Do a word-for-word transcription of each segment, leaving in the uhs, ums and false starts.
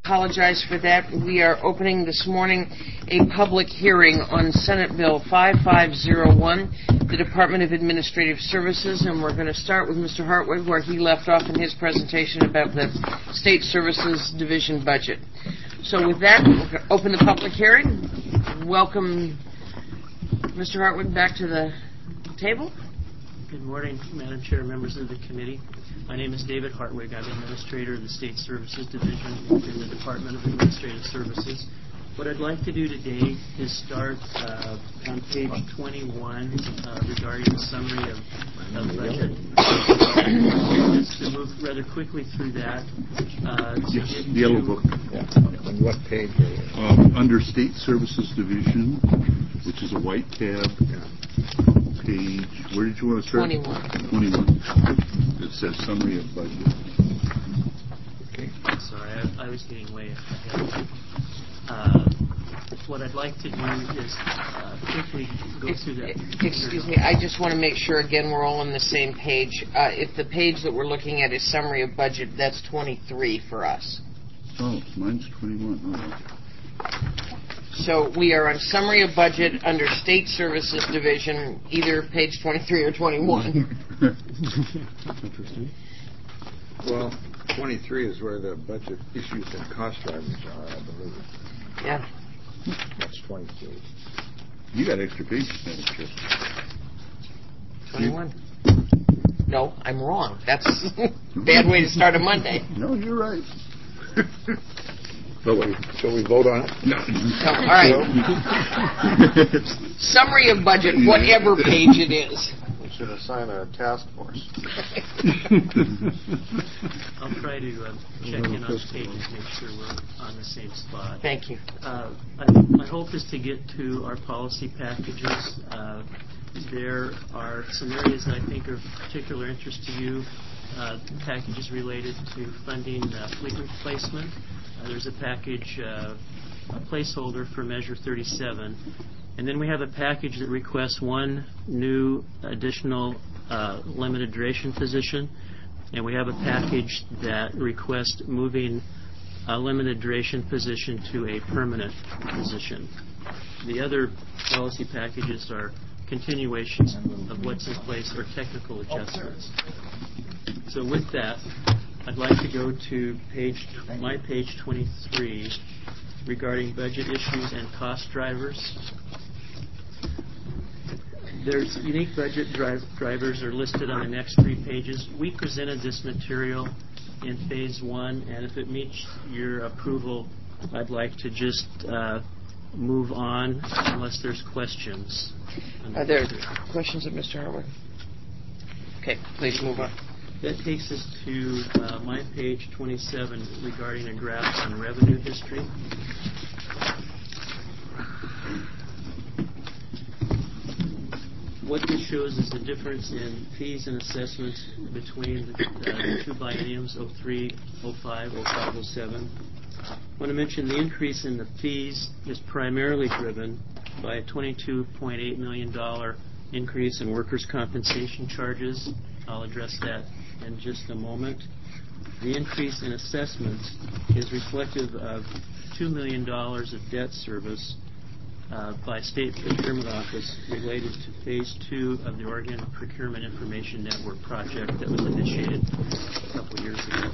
Apologize for that. We are opening this morning a public hearing on Senate Bill five five zero one, the Department of Administrative Services, and we're going to start with Mister Hartwig where he left off in his presentation about the State Services Division budget. So with that, we're going to open the public hearing. Welcome, Mister Hartwig, back to the table. Good morning, Madam Chair, members of the committee. My name is David Hartwig. I'm Administrator of the State Services Division in the Department of Administrative Services. What I'd like to do today is start uh, on page twenty-one uh, regarding the summary of, of budget. Just to move rather quickly through that. Uh, yes, the yellow book. Yeah. On what page? Um, under State Services Division, which is a white tab. Yeah. Page, where did you want to start? twenty-one. twenty-one. It says summary of budget. Okay. Sorry, I, I was getting way ahead. Uh, what I'd like to do is uh, quickly go If, through that. excuse me, I just want to make sure, again, we're all on the same page. Uh, if the page that we're looking at is summary of budget, that's twenty-three for us. Oh, mine's twenty-one. Oh. So we are on summary of budget under State Services Division, either page twenty-three or twenty-one. Interesting. Well, twenty-three is where the budget issues and cost drivers are, I believe. Yeah. That's twenty-three. You got extra pages, Madam Chair. twenty-one. No, I'm wrong. That's a bad way to start a Monday. No, you're right. So we, shall we vote on it? No. No, all right. Summary of budget, whatever page it is. We should assign a task force. I'll try to uh, check in on the pages, make sure we're on the same spot. Thank you. Uh, I, my hope is to get to our policy packages. Uh, there are some areas that I think are of particular interest to you. Uh, packages related to funding uh, fleet replacement. Uh, there's a package, uh, a placeholder for Measure thirty-seven. And then we have a package that requests one new additional uh, limited duration position. And we have a package that requests moving a limited duration position to a permanent position. The other policy packages are continuations of what's in place or technical adjustments. So with that, I'd like to go to page, my page twenty-three regarding budget issues and cost drivers. There's unique budget drive, drivers are listed on the next three pages. We presented this material in phase one, and if it meets your approval, I'd like to just uh, move on unless there's questions. Are there questions of Mister Hartwig? Okay, please move on. That takes us to uh, my page twenty-seven regarding a graph on revenue history. What this shows is the difference in fees and assessments between the, uh, the two bienniums, oh three, oh five, oh five, oh seven. I want to mention the increase in the fees is primarily driven by a twenty-two point eight million dollars increase in workers' compensation charges. I'll address that in just a moment. The increase in assessments is reflective of two million dollars of debt service uh, by State Procurement Office related to Phase two of the Oregon Procurement Information Network project that was initiated a couple years ago.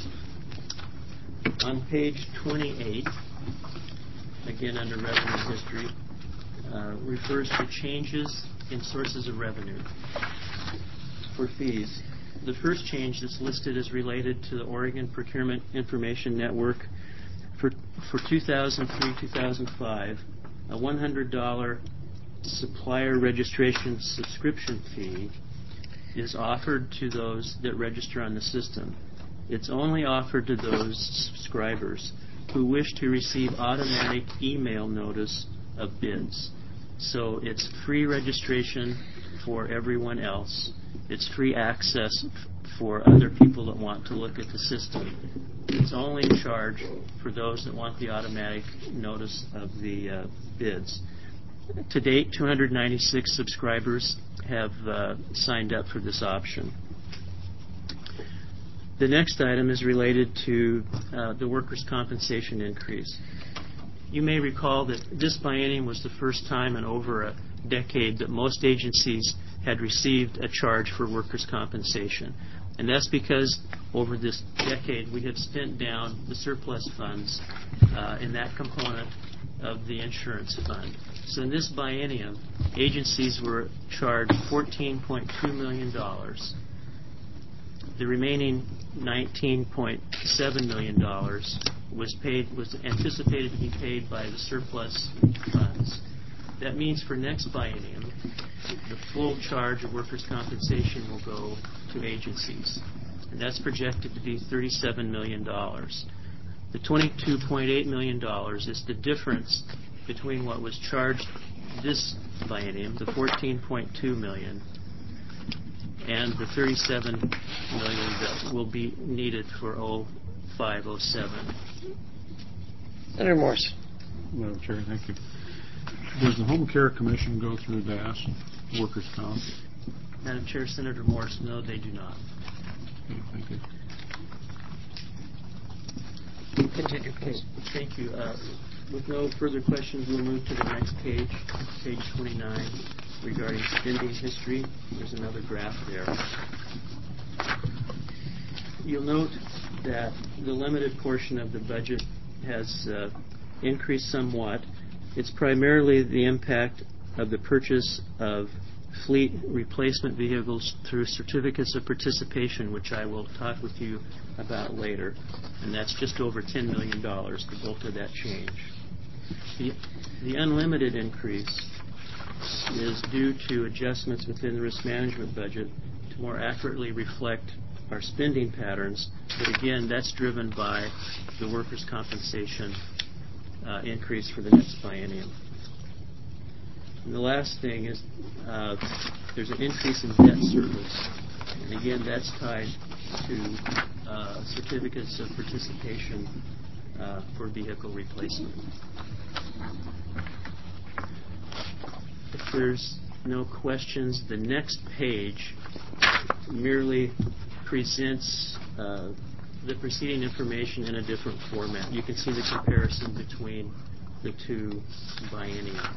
On page twenty-eight, again under revenue history, uh, refers to changes in sources of revenue for fees. The first change that's listed is related to the Oregon Procurement Information Network. For, for two thousand three to two thousand five, a one hundred dollars supplier registration subscription fee is offered to those that register on the system. It's only offered to those subscribers who wish to receive automatic email notice of bids. So it's free registration for everyone else. It's free access f- for other people that want to look at the system. It's only charged for those that want the automatic notice of the uh, bids. To date, two hundred ninety-six subscribers have uh, signed up for this option. The next item is related to uh, the workers' compensation increase. You may recall that this biennium was the first time in over a decade that most agencies had received a charge for workers' compensation. And that's because over this decade we have spent down the surplus funds uh, in that component of the insurance fund. So in this biennium, agencies were charged fourteen point two million dollars. The remaining nineteen point seven million dollars was paid was anticipated to be paid by the surplus funds. That means for next biennium, the full charge of workers' compensation will go to agencies, and that's projected to be thirty-seven million dollars. The twenty-two point eight million dollars is the difference between what was charged this biennium, the fourteen point two million dollars, and the thirty-seven million dollars that will be needed for oh five oh seven. Senator Morse. Madam Chair, thank you. Does the Home Care Commission go through D A S, workers' comp? Madam Chair, Senator Morse, no, they do not. Okay, thank you. Continue, please. Thank you. Uh, with no further questions, we'll move to the next page, page twenty-nine, regarding spending history. There's another graph there. You'll note that the limited portion of the budget has uh, increased somewhat. It's primarily the impact of the purchase of fleet replacement vehicles through certificates of participation, which I will talk with you about later. And that's just over ten million dollars, the bulk of that change. The, the unlimited increase is due to adjustments within the risk management budget to more accurately reflect our spending patterns. But again, that's driven by the workers' compensation uh, increase for the next biennium. And the last thing is uh, there's an increase in debt service. And again, that's tied to uh, certificates of participation uh, for vehicle replacement. If there's no questions, the next page merely presents uh, the preceding information in a different format. You can see the comparison between the two biennia.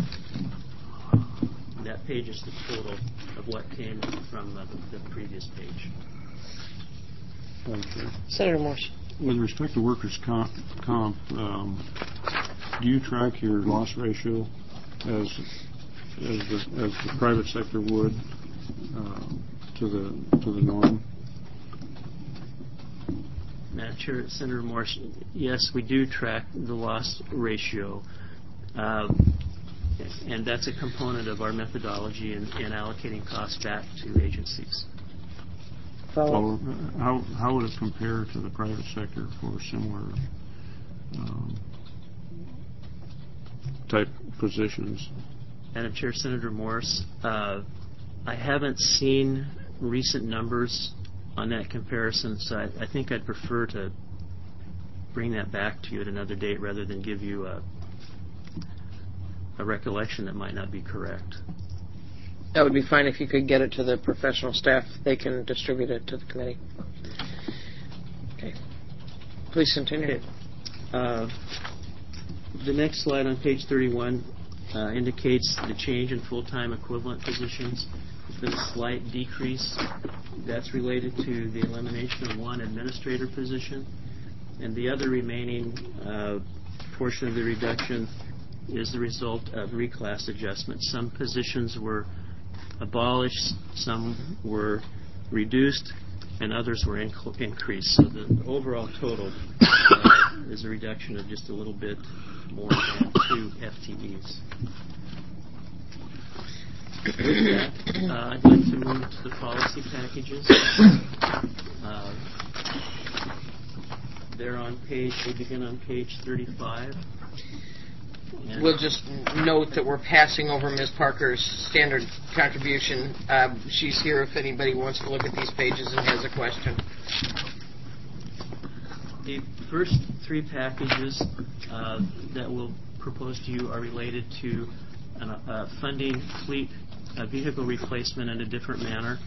That page is the total of what came from uh, the, the previous page. Madam Chair. Senator Morse. With respect to workers' comp, comp um, do you track your loss ratio as as the, as the private sector would uh, to the to the norm? Madam Chair, Senator Morse, yes, we do track the loss ratio, uh, and that's a component of our methodology in, in allocating costs back to agencies. Well, how how would it compare to the private sector for similar um, type positions? Madam Chair, Senator Morse, uh, I haven't seen recent numbers on that comparison, so I, I think I'd prefer to bring that back to you at another date rather than give you a, a recollection that might not be correct. That would be fine if you could get it to the professional staff. They can distribute it to the committee. Okay. Please continue. Okay. Uh, the next slide on page thirty-one uh, indicates the change in full-time equivalent positions. There's been a slight decrease. That's related to the elimination of one administrator position, and the other remaining uh, portion of the reduction is the result of reclass adjustments. Some positions were abolished, some were reduced, and others were inc- increased. So the overall total uh, is a reduction of just a little bit more than two F T Es. With that, uh, I'd like to move to the policy packages. Uh, they're on page, they begin on page thirty-five. And We'll just note that we're passing over Miz Parker's standard contribution. Uh, she's here if anybody wants to look at these pages and has a question. The first three packages uh, that we'll propose to you are related to an, uh, funding fleet uh, vehicle replacement in a different manner.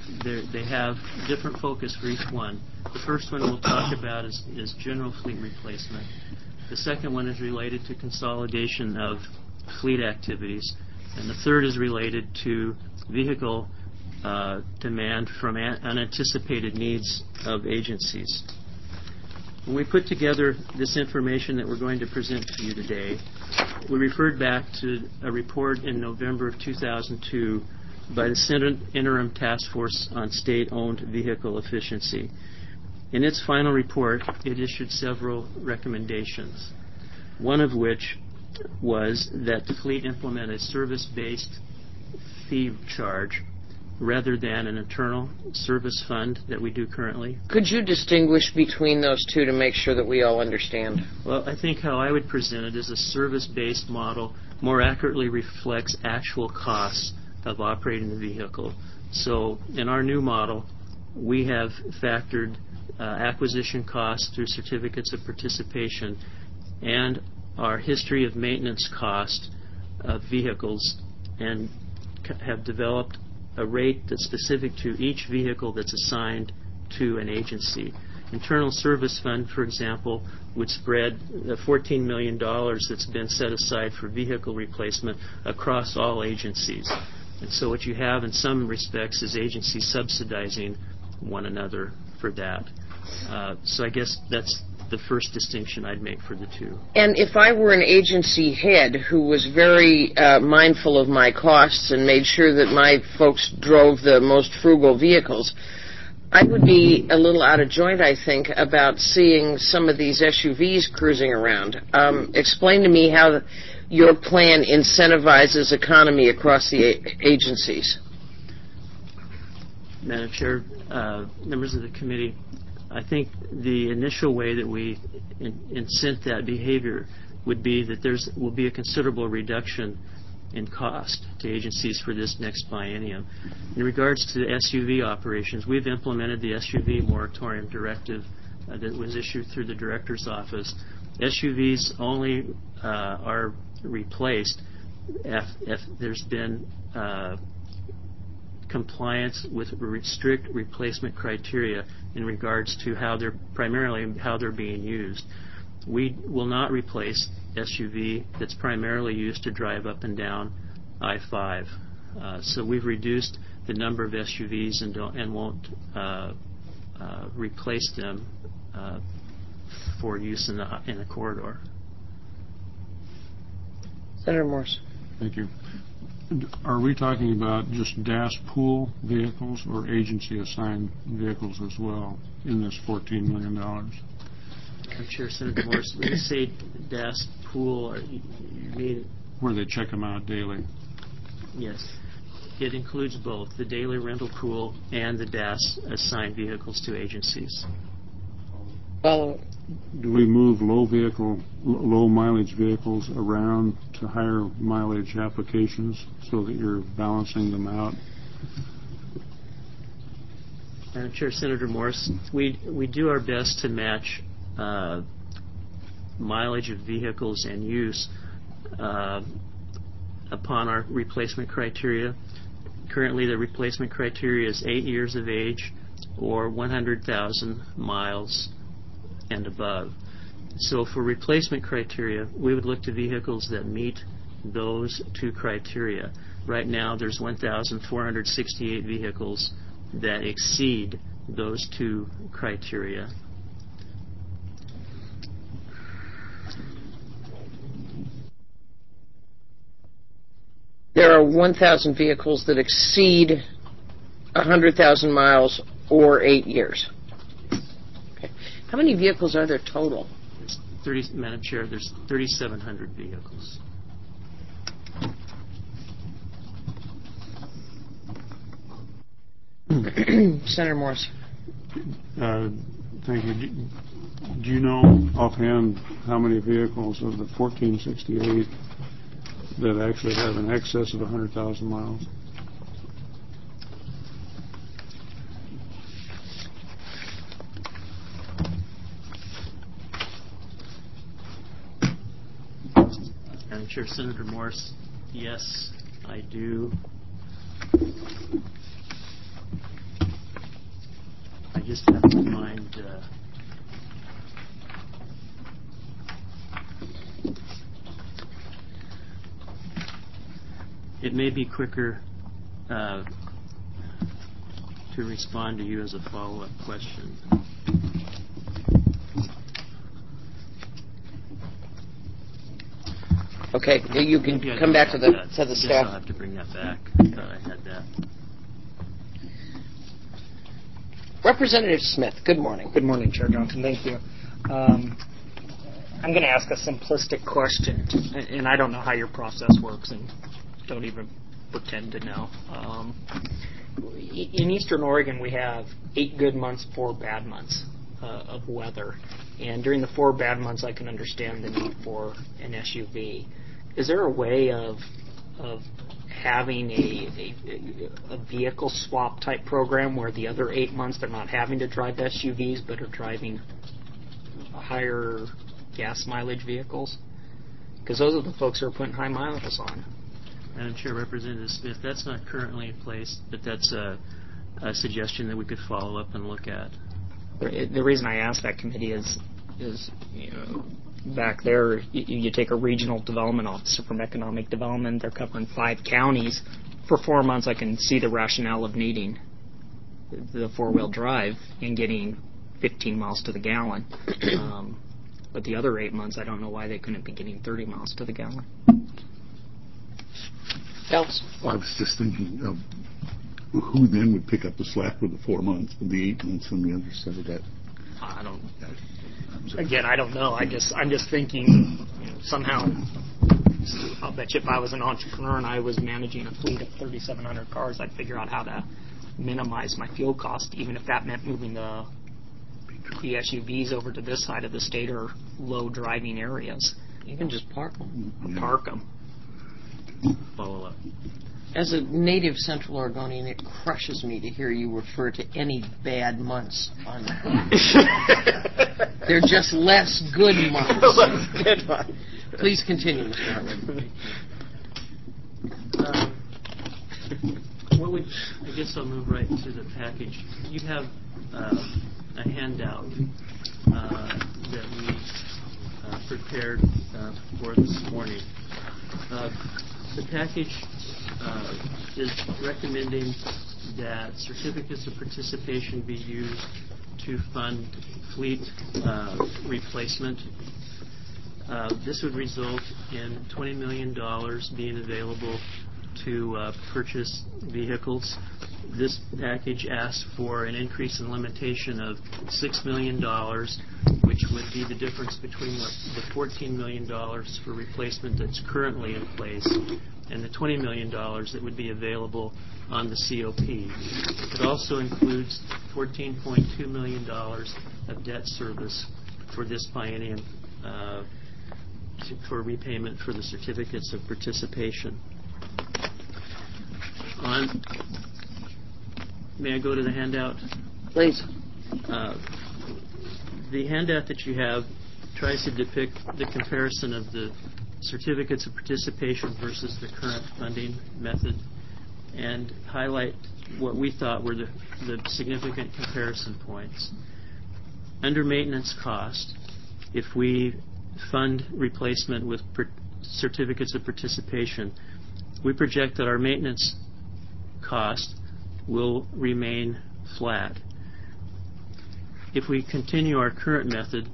they have different focus for each one. The first one we'll talk about is, is general fleet replacement. The second one is related to consolidation of fleet activities. And the third is related to vehicle uh, demand from an unanticipated needs of agencies. When we put together this information that we're going to present to you today, we referred back to a report in November of two thousand two by the Senate Interim Task Force on State-Owned Vehicle Efficiency. In its final report, it issued several recommendations, one of which was that the fleet implement a service-based fee charge rather than an internal service fund that we do currently. Could you distinguish between those two to make sure that we all understand? Well, I think how I would present it is a service-based model more accurately reflects actual costs of operating the vehicle. So in our new model, we have factored uh, acquisition costs through certificates of participation and our history of maintenance cost of vehicles and c- have developed a rate that's specific to each vehicle that's assigned to an agency. Internal Service Fund, for example, would spread the fourteen million dollars that's been set aside for vehicle replacement across all agencies. And so what you have in some respects is agencies subsidizing one another for that. Uh, so I guess that's the first distinction I'd make for the two. And if I were an agency head who was very uh, mindful of my costs and made sure that my folks drove the most frugal vehicles, I would be a little out of joint, I think, about seeing some of these S U Vs cruising around. Um, explain to me how your plan incentivizes economy across the a- agencies. Madam Chair, uh, members of the committee, I think the initial way that we in, incent that behavior would be that there's will be a considerable reduction in cost to agencies for this next biennium. In regards to the S U V operations, we've implemented the S U V moratorium directive uh, that was issued through the director's office. S U Vs only uh, are replaced if, if there's been uh, compliance with re- strict replacement criteria in regards to how they're primarily how they're being used. We will not replace S U V that's primarily used to drive up and down I five. Uh, so we've reduced the number of S U Vs and don't and won't uh, uh, replace them uh, for use in the in the corridor. Senator Morse. Thank you. Are we talking about just D A S pool vehicles or agency-assigned vehicles as well in this fourteen million dollars? I'm Chair, Senator Morse, when you say D A S pool, are you, you mean... Where they check them out daily? Yes. It includes both the daily rental pool and the D A S assigned vehicles to agencies. Follow. Do we move low vehicle, low mileage vehicles around to higher mileage applications so that you're balancing them out? Madam Chair, Senator Morse, we we do our best to match uh, mileage of vehicles and use uh, upon our replacement criteria. Currently, the replacement criteria is eight years of age or one hundred thousand miles and above. So for replacement criteria, we would look to vehicles that meet those two criteria. Right now, there's one thousand four hundred sixty-eight vehicles that exceed those two criteria. There are one thousand vehicles that exceed one hundred thousand miles or eight years. Okay. How many vehicles are there total? It's thirty, Madam Chair, there's thirty-seven hundred vehicles. Senator Morse. Uh, thank you. Do, do you know offhand how many vehicles of the fourteen sixty-eight that actually have an excess of one hundred thousand miles? Madam Chair, Senator Morse, yes, I do. just have to find. Uh, it may be quicker uh, to respond to you as a follow-up question. Okay, you can Maybe I come don't back to have the that. to the I guess staff. I'll have to bring that back. I thought I had that. Representative Smith, good morning. Good morning, Chair Johnson. Thank you. Um, I'm going to ask a simplistic question, and I don't know how your process works, and don't even pretend to know. Um, in Eastern Oregon, we have eight good months, four bad months uh, of weather. And during the four bad months, I can understand the need for an S U V. Is there a way of of having a, a, a vehicle swap type program where the other eight months they're not having to drive S U Vs but are driving higher gas mileage vehicles? Because those are the folks who are putting high mileages on. Madam Chair, Representative Smith, that's not currently in place, but that's a, a suggestion that we could follow up and look at. The reason I asked that committee is, is you know, back there, you, you take a regional development officer from economic development, they're covering five counties. For four months, I can see the rationale of needing the four-wheel drive and getting fifteen miles to the gallon. Um, but the other eight months, I don't know why they couldn't be getting thirty miles to the gallon. Else? Well, I was just thinking of who then would pick up the slack with the four months, with the eight months on the other side of that. I don't. Again, I don't know. I just, I'm just thinking, you know, somehow. I'll bet you if I was an entrepreneur and I was managing a fleet of thirty-seven hundred cars, I'd figure out how to minimize my fuel cost, even if that meant moving the the S U Vs over to this side of the state or low driving areas. You can just park them. Yeah. Park them. Follow up. As a native Central Oregonian, it crushes me to hear you refer to any bad months on that. They're just less good months. Less good months. Please continue, Mister Hartwig. Um, what would, I guess I'll move right into the package. You have uh, a handout uh, that we uh, prepared uh, for this morning. Uh, the package uh, is recommending that certificates of participation be used to fund fleet uh, replacement. Uh, this would result in twenty million dollars being available to uh, purchase vehicles. This package asks for an increase in limitation of six million dollars, which would be the difference between the, the fourteen million dollars for replacement that's currently in place and the twenty million dollars that would be available on the C O P. It also includes fourteen point two million dollars of debt service for this biennium uh, for repayment for the certificates of participation. On, may I go to the handout? Please. Uh, the handout that you have tries to depict the comparison of the certificates of participation versus the current funding method and highlight what we thought were the, the significant comparison points. Under maintenance cost, if we fund replacement with per- certificates of participation, we project that our maintenance cost will remain flat. If we continue our current method,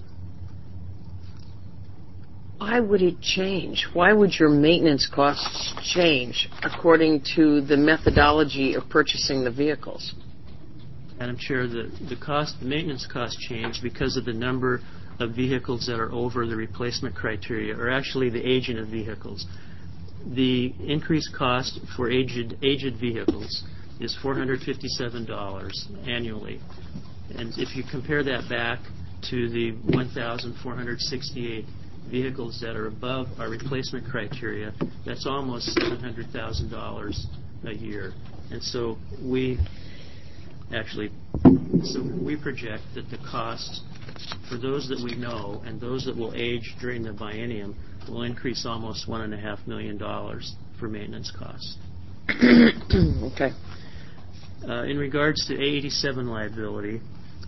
Why would it change? Why would your maintenance costs change according to the methodology of purchasing the vehicles? Madam Chair, the, the cost, the maintenance cost change because of the number of vehicles that are over the replacement criteria, or actually the aging of vehicles. The increased cost for aged aged vehicles is four hundred fifty-seven dollars annually. And if you compare that back to the one thousand four hundred sixty-eight vehicles that are above our replacement criteria, that's almost seven hundred thousand dollars a year. And so we actually, so we project that the cost for those that we know and those that will age during the biennium will increase almost one and a half million dollars for maintenance costs. Okay. Uh, in regards to A eighty-seven liability,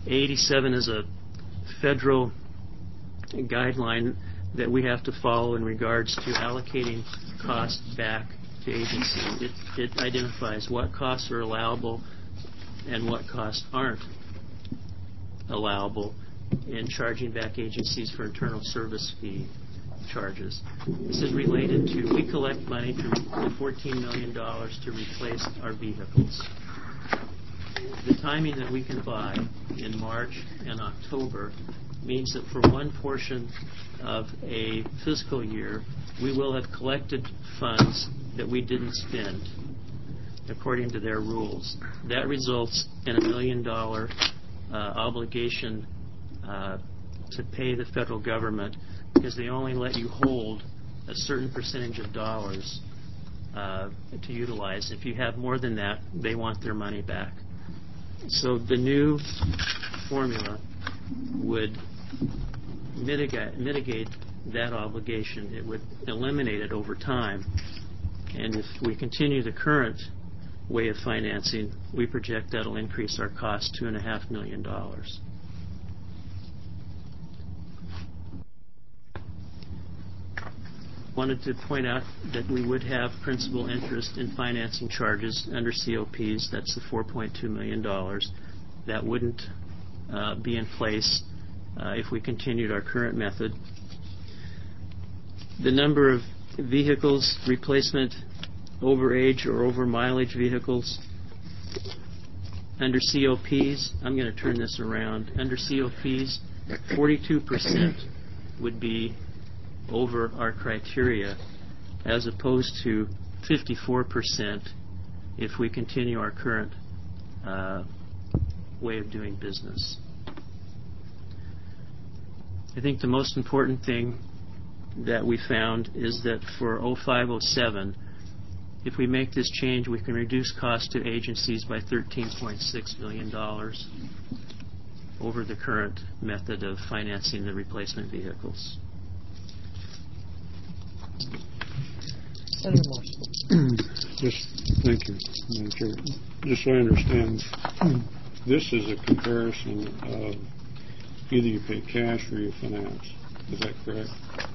eighty-seven is a federal guideline that we have to follow in regards to allocating costs back to agencies. It, it identifies what costs are allowable and what costs aren't allowable in charging back agencies for internal service fee charges. This is related to, we collect money to re- fourteen million dollars to replace our vehicles. The timing that we can buy in March and October means that for one portion of a fiscal year, we will have collected funds that we didn't spend according to their rules. That results in a million dollar uh, obligation uh, to pay the federal government, because they only let you hold a certain percentage of dollars uh, to utilize. If you have more than that, they want their money back. So the new formula would mitigate, mitigate that obligation. It would eliminate it over time. And if we continue the current way of financing, we project that'll increase our cost two and a half million dollars. Wanted to point out that we would have principal interest in financing charges under C O Ps. That's the four point two million dollars. That wouldn't uh, be in place uh, if we continued our current method. The number of vehicles, replacement, overage or over mileage vehicles under C O Ps, I'm going to turn this around. Under C O Ps, forty-two percent would be over our criteria, as opposed to fifty-four percent if we continue our current uh, way of doing business. I think the most important thing that we found is that for oh five oh seven, if we make this change, we can reduce costs to agencies by thirteen point six million dollars over the current method of financing the replacement vehicles. Senator Morse. Just, thank you, Madam Chair. Just so I understand, this is a comparison of either you pay cash or you finance. Is that correct?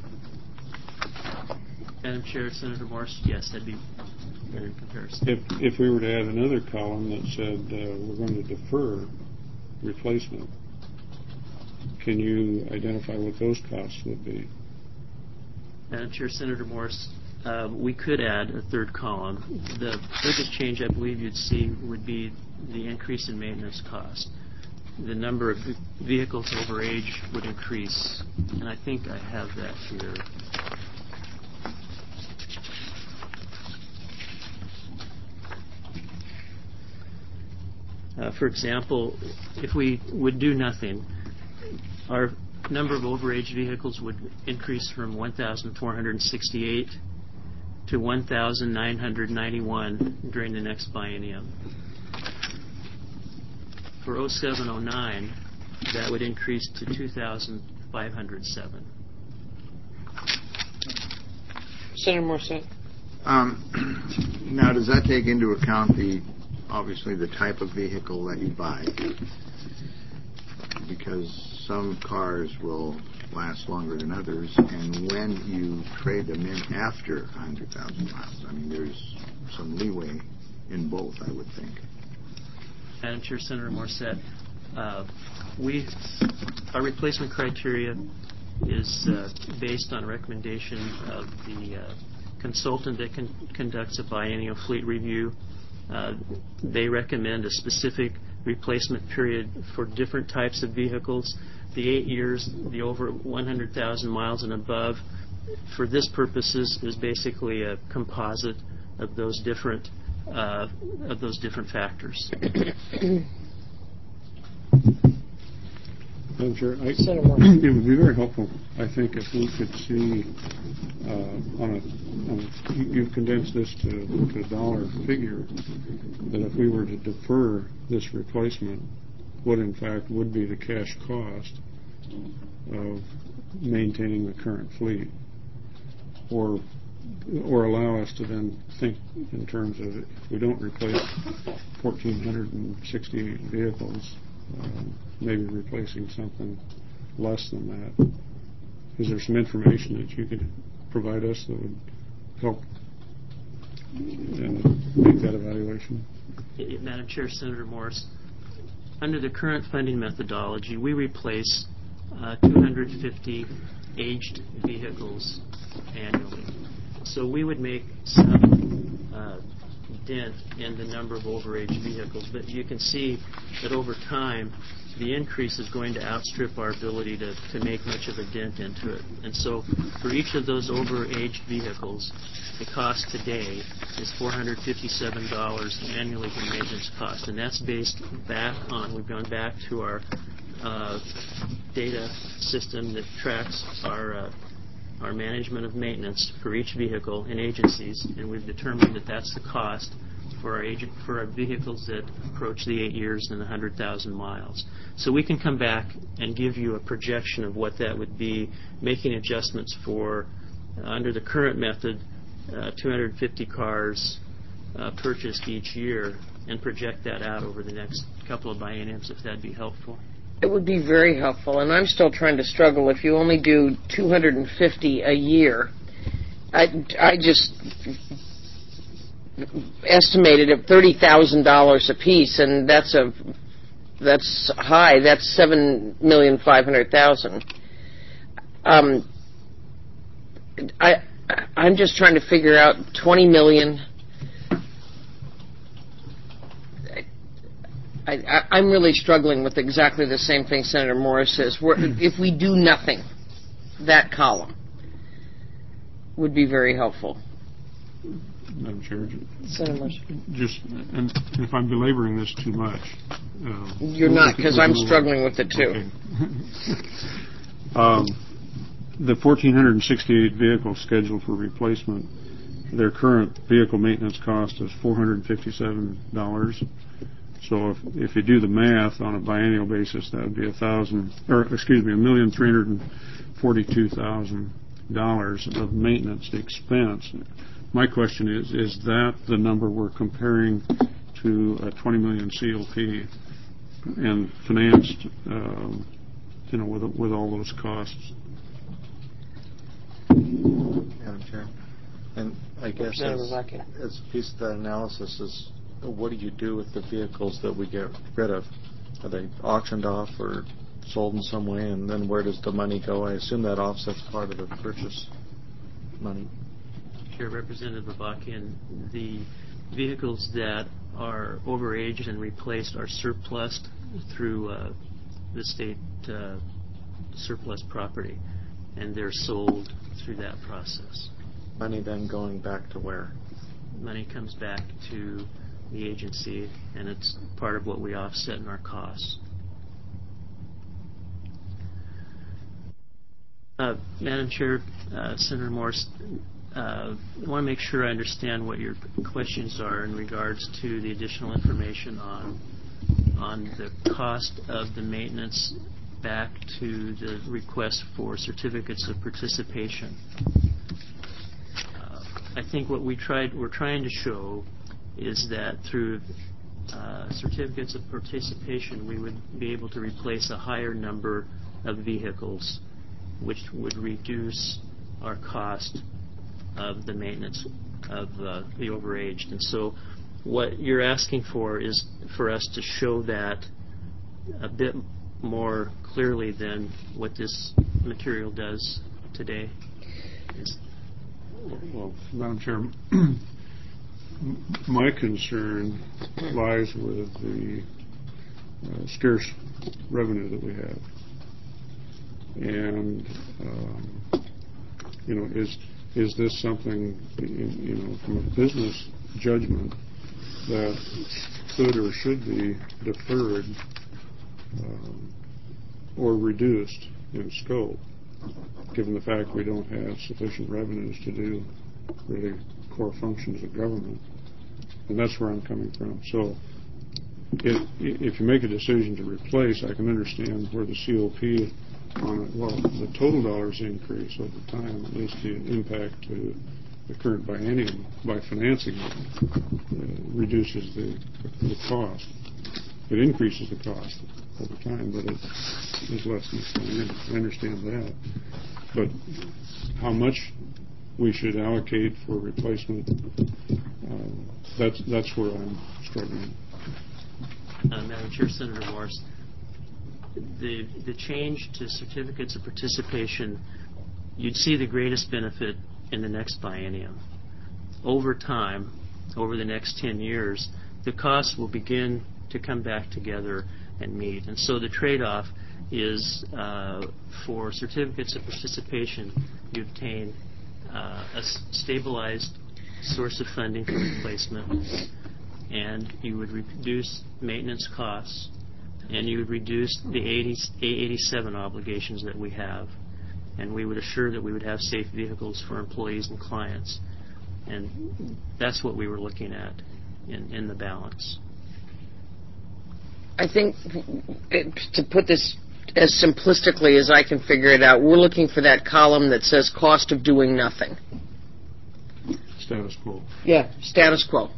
Madam Chair, Senator Morse, yes, that'd be fair comparison. If, if we were to add another column that said uh, we're going to defer replacement, can you identify what those costs would be? Madam Chair, Senator Morse, uh, we could add a third column. The biggest change I believe you'd see would be the increase in maintenance cost. The number of vehicles over age would increase, and I think I have that here. Uh, for example, if we would do nothing, our number of overage vehicles would increase from one thousand four hundred sixty-eight to one thousand nine hundred ninety-one during the next biennium. For oh seven oh nine, that would increase to two thousand five hundred seven. Senator Morissette. Um, now, does that take into account the, obviously, the type of vehicle that you buy? Because some cars will last longer than others, and when you trade them in after one hundred thousand miles, I mean, there's some leeway in both, I would think. Madam Chair, Senator Morissette, uh, we, our replacement criteria is uh, based on a recommendation of the uh, consultant that con- conducts a biennial fleet review. Uh, they recommend a specific replacement period for different types of vehicles. The eight years, the over one hundred thousand miles and above, for this purposes, is basically a composite of those different uh, of those different factors. Madam Chair, I, Senator Morse. it would be very helpful, I think, if we could see uh, on a, on a you- you've condensed this to, to a dollar figure, that if we were to defer this replacement, what in fact would be the cash cost of maintaining the current fleet, or or allow us to then think in terms of, if we don't replace one thousand four hundred sixty-eight vehicles, um, maybe replacing something less than that. Is there some information that you could provide us that would help uh, make that evaluation? Madam Chair, Senator Morse, under the current funding methodology, we replace uh, two hundred fifty aged vehicles annually. So we would make some uh, dent in the number of overaged vehicles, but you can see that over time the increase is going to outstrip our ability to, to make much of a dent into it. And so for each of those overaged vehicles, the cost today is four hundred fifty-seven dollars annually for maintenance cost, and that's based back on, we've gone back to our uh, data system that tracks our uh, our management of maintenance for each vehicle in agencies, and we've determined that that's the cost for our agent, for our vehicles that approach the eight years and one hundred thousand miles. So we can come back and give you a projection of what that would be, making adjustments for, uh, under the current method, uh, two hundred fifty cars uh, purchased each year, and project that out over the next couple of bienniums, if that'd be helpful. It would be very helpful, and I'm still trying to struggle. If you only do two hundred fifty a year, I, I just estimated at thirty thousand dollars a piece, and that's a that's high. That's seven million five hundred thousand. Um, I I'm just trying to figure out twenty million. I, I'm really struggling with exactly the same thing Senator Morris says. We're, if we do nothing, that column would be very helpful. Madam Chair, Senator Morris. Just, and if I'm belaboring this too much. Uh, You're not, because I'm struggling with it too. Okay. um, the one thousand four hundred sixty-eight vehicles scheduled for replacement, their current vehicle maintenance cost is four hundred fifty-seven dollars. So if, if you do the math on a biennial basis, that would be a thousand, or excuse me, a million three hundred forty-two thousand dollars of maintenance expense. My question is: is that the number we're comparing to a twenty million C L P and financed, um, you know, with with all those costs? Madam Chair, and I guess as, as a piece of that analysis is, what do you do with the vehicles that we get rid of? Are they auctioned off or sold in some way, and then where does the money go? I assume that offsets part of the purchase money. Chair, Representative Avakian, the vehicles that are overaged and replaced are surplused through uh, the state uh, surplus property, and they're sold through that process. Money then going back to where? Money comes back to the agency, and it's part of what we offset in our costs. Uh, Madam Chair, uh, Senator Morse, uh, I want to make sure I understand what your questions are in regards to the additional information on on the cost of the maintenance back to the request for certificates of participation. Uh, I think what we tried, we're trying to show is that through uh, certificates of participation, we would be able to replace a higher number of vehicles, which would reduce our cost of the maintenance of uh, the overaged. And so what you're asking for is for us to show that a bit more clearly than what this material does today. Well, Madam Chair, my concern lies with the uh, scarce revenue that we have. And, um, you know, is is this something, you know, from a business judgment that could or should be deferred um, or reduced in scope, given the fact we don't have sufficient revenues to do really core functions of government? And that's where I'm coming from. So if, if you make a decision to replace, I can understand where the C O P on it, well, the total dollars increase over time, at least the impact to the current biennium by financing it, uh, reduces the, the cost. it increases the cost over time, but it is less than it's I understand that. But how much we should allocate for replacement, uh, that's that's where I'm struggling. Uh, Madam Chair, Senator Morse, the the change to certificates of participation, you'd see the greatest benefit in the next biennium. Over time, over the next ten years, the costs will begin to come back together and meet. And so the trade-off is uh, for certificates of participation, you obtain uh, a s- stabilized source of funding for replacement, and you would reduce maintenance costs, and you would reduce the A eighty-seven obligations that we have, and we would assure that we would have safe vehicles for employees and clients. And that's what we were looking at in, in the balance. I think, to put this as simplistically as I can figure it out, we're looking for that column that says cost of doing nothing. Status quo. Yeah, status quo.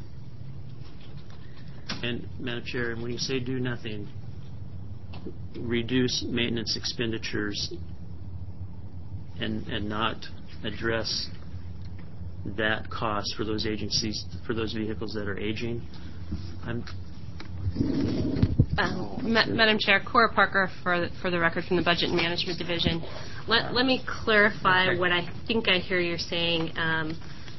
And, Madam Chair, when you say do nothing, reduce maintenance expenditures and and not address that cost for those agencies, for those vehicles that are aging. I'm Uh, Ma- Madam Chair, Cora Parker for the, for the record from the Budget and Management Division. Let, let me clarify okay. what I think I hear you're saying. Um,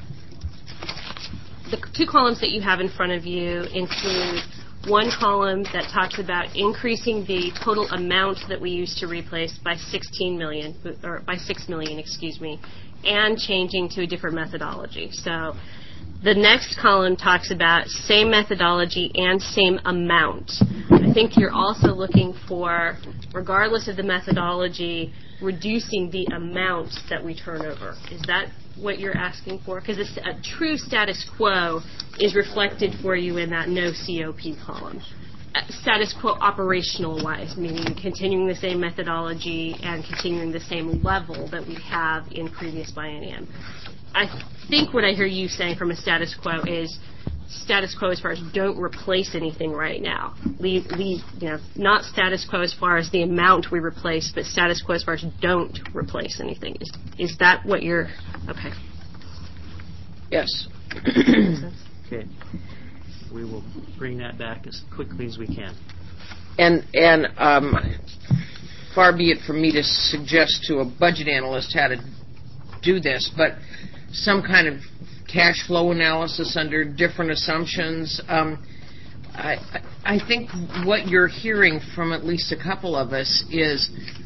the two columns that you have in front of you include one column that talks about increasing the total amount that we use to replace by sixteen million, or by six million, excuse me, and changing to a different methodology. So the next column talks about same methodology and same amount. I think you're also looking for, regardless of the methodology, reducing the amount that we turn over. Is that what you're asking for? Because a true status quo is reflected for you in that no C O P column. Uh, status quo operational-wise, meaning continuing the same methodology and continuing the same level that we have in previous biennium. I think what I hear you saying from a status quo is status quo as far as don't replace anything right now. Leave, leave, you know, not status quo as far as the amount we replace, but status quo as far as don't replace anything. Is, is that what you're, okay. Yes. okay. We will bring that back as quickly as we can. And and um, far be it from me to suggest to a budget analyst how to do this, but some kind of cash flow analysis under different assumptions. Um, I, I think what you're hearing from at least a couple of us is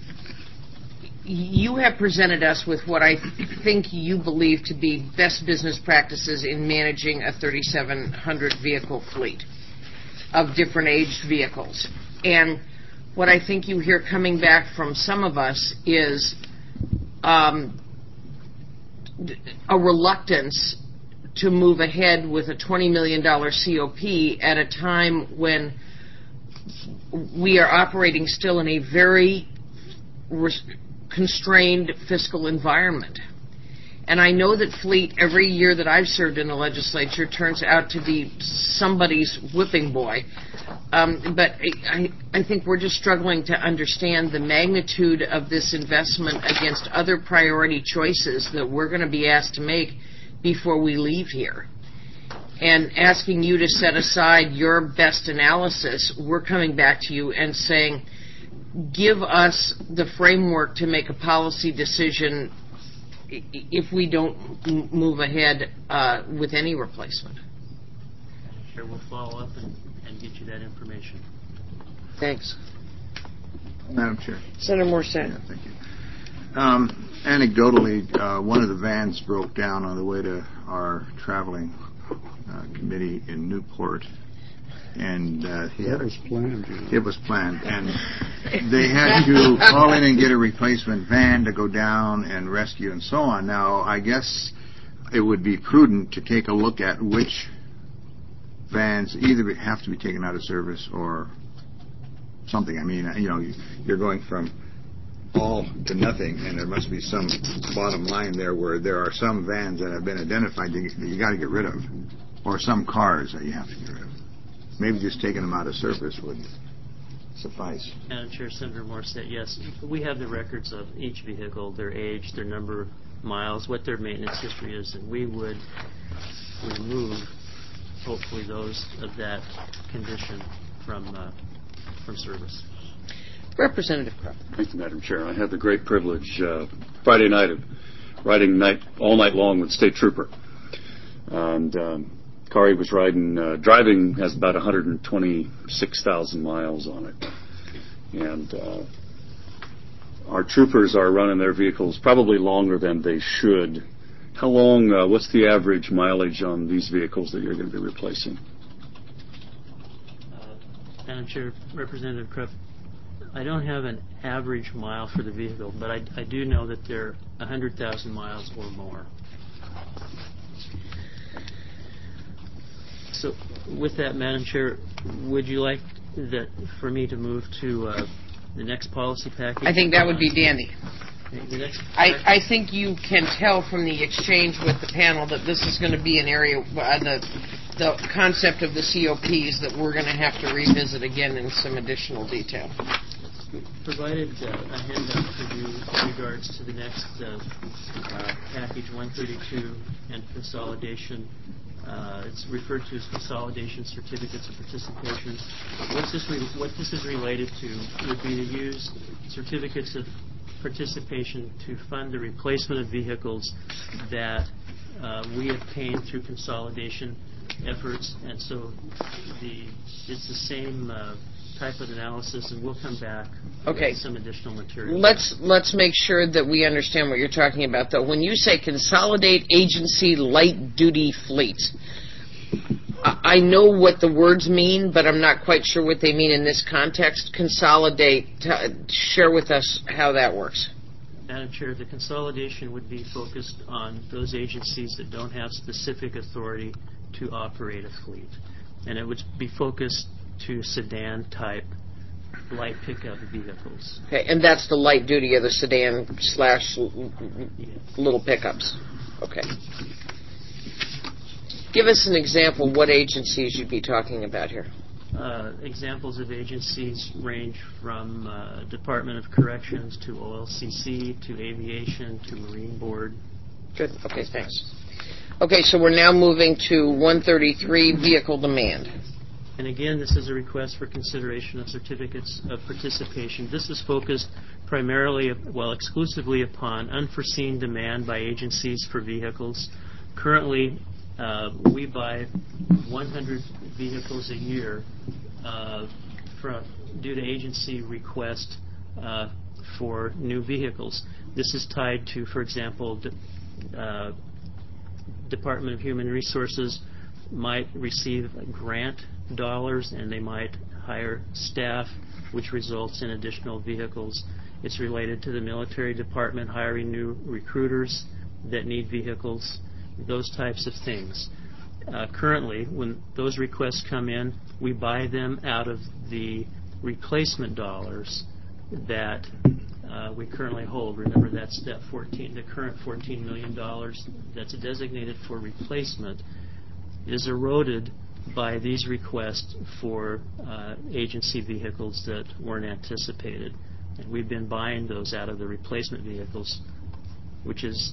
you have presented us with what I think you believe to be best business practices in managing a thirty-seven hundred vehicle fleet of different aged vehicles. And what I think you hear coming back from some of us is um, a reluctance to move ahead with a twenty million dollars C O P at a time when we are operating still in a very res- constrained fiscal environment. And I know that fleet, every year that I've served in the legislature, turns out to be somebody's whipping boy. Um, but I, I think we're just struggling to understand the magnitude of this investment against other priority choices that we're going to be asked to make before we leave here. And asking you to set aside your best analysis, we're coming back to you and saying, give us the framework to make a policy decision if we don't m- move ahead uh, with any replacement. Sure, we'll follow up and, and get you that information. Thanks. Madam Chair. Senator Morset. Yeah, thank you. Um, anecdotally, uh, one of the vans broke down on the way to our traveling uh, committee in Newport. And uh, he That had a, was planned. You know. it was planned, and they had to call in and get a replacement van to go down and rescue and so on. Now, I guess it would be prudent to take a look at which vans either have to be taken out of service or something. I mean, you know, you're going from all to nothing, and there must be some bottom line there where there are some vans that have been identified that you got to get rid of, or some cars that you have to get rid of. Maybe just taking them out of service would suffice. Madam Chair, Senator Morissette, yes, we have the records of each vehicle, their age, their number of miles, what their maintenance history is, and we would remove, hopefully, those of that condition from uh, from service. Representative Crowe. Thank you, Madam Chair. I had the great privilege uh, Friday night of riding night all night long with State Trooper, and um, car he was riding, uh, driving has about one hundred twenty-six thousand miles on it, and uh, our troopers are running their vehicles probably longer than they should. How long? Uh, what's the average mileage on these vehicles that you're going to be replacing? Uh, Madam Chair, Representative Crowe, I don't have an average mile for the vehicle, but I, I do know that they're one hundred thousand miles or more. So, with that, Madam Chair, would you like that for me to move to uh, the next policy package? I think that would be dandy. The next I, I think you can tell from the exchange with the panel that this is going to be an area, uh, the, the concept of the C O Ps that we're going to have to revisit again in some additional detail. Provided uh, a handout for you in regards to the next uh, uh, package one thirty-two and consolidation. Uh, it's referred to as consolidation certificates of participation. What's this re- what this is related to would be to use certificates of participation to fund the replacement of vehicles that uh, we obtain through consolidation efforts, and so the it's the same uh, type of analysis, and we'll come back okay. with some additional material. Let's let's make sure that we understand what you're talking about, though. When you say consolidate agency light duty fleet, I know what the words mean, but I'm not quite sure what they mean in this context. Consolidate, t- share with us how that works. Madam Chair, the consolidation would be focused on those agencies that don't have specific authority to operate a fleet. And it would be focused to sedan-type light pickup vehicles. Okay, and that's the light duty of the sedan slash l- Yes. little pickups. Okay. Give us an example what agencies you'd be talking about here. Uh, examples of agencies range from uh, Department of Corrections to O L C C to Aviation to Marine Board. Good. Okay, thanks. Okay, so we're now moving to one thirty-three, vehicle demand. And again, this is a request for consideration of certificates of participation. This is focused primarily, well, exclusively upon unforeseen demand by agencies for vehicles. Currently, uh, we buy one hundred vehicles a year uh, from, due to agency request uh, for new vehicles. This is tied to, for example, de- uh, Department of Human Resources might receive grant dollars and they might hire staff, which results in additional vehicles. It's related to the military department hiring new recruiters that need vehicles, those types of things. Uh, currently, when those requests come in, we buy them out of the replacement dollars that uh, we currently hold. Remember, that's that fourteen, the current fourteen million dollars that's designated for replacement is eroded by these requests for uh, agency vehicles that weren't anticipated. And we've been buying those out of the replacement vehicles, which has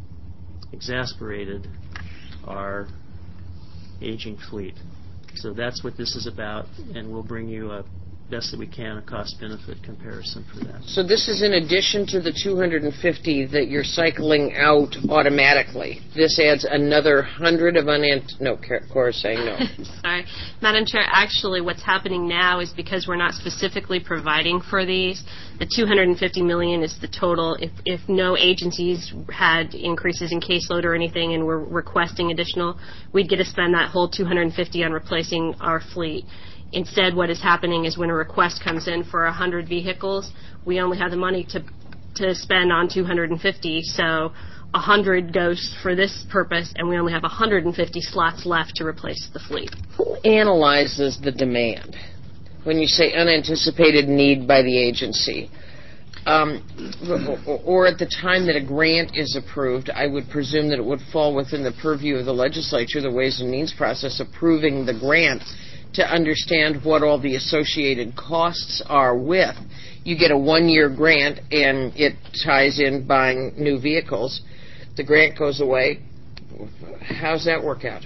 exasperated our aging fleet. So that's what this is about, and we'll bring you a best that we can a cost-benefit comparison for that. So this is in addition to the two hundred fifty that you're cycling out automatically. This adds another one hundred of unant... No, Cora's saying no. Sorry. Madam Chair, actually what's happening now is because we're not specifically providing for these, the two hundred fifty million dollars is the total. If, if no agencies had increases in caseload or anything and we're requesting additional, we'd get to spend that whole two hundred fifty on replacing our fleet. Instead, what is happening is when a request comes in for one hundred vehicles, we only have the money to to spend on two hundred fifty, so one hundred goes for this purpose, and we only have one hundred fifty slots left to replace the fleet. Who analyzes the demand when you say unanticipated need by the agency? Um, or, or at the time that a grant is approved, I would presume that it would fall within the purview of the legislature, the Ways and Means process, approving the grant to understand what all the associated costs are with. You get a one-year grant, and it ties in buying new vehicles. The grant goes away. How's that work out?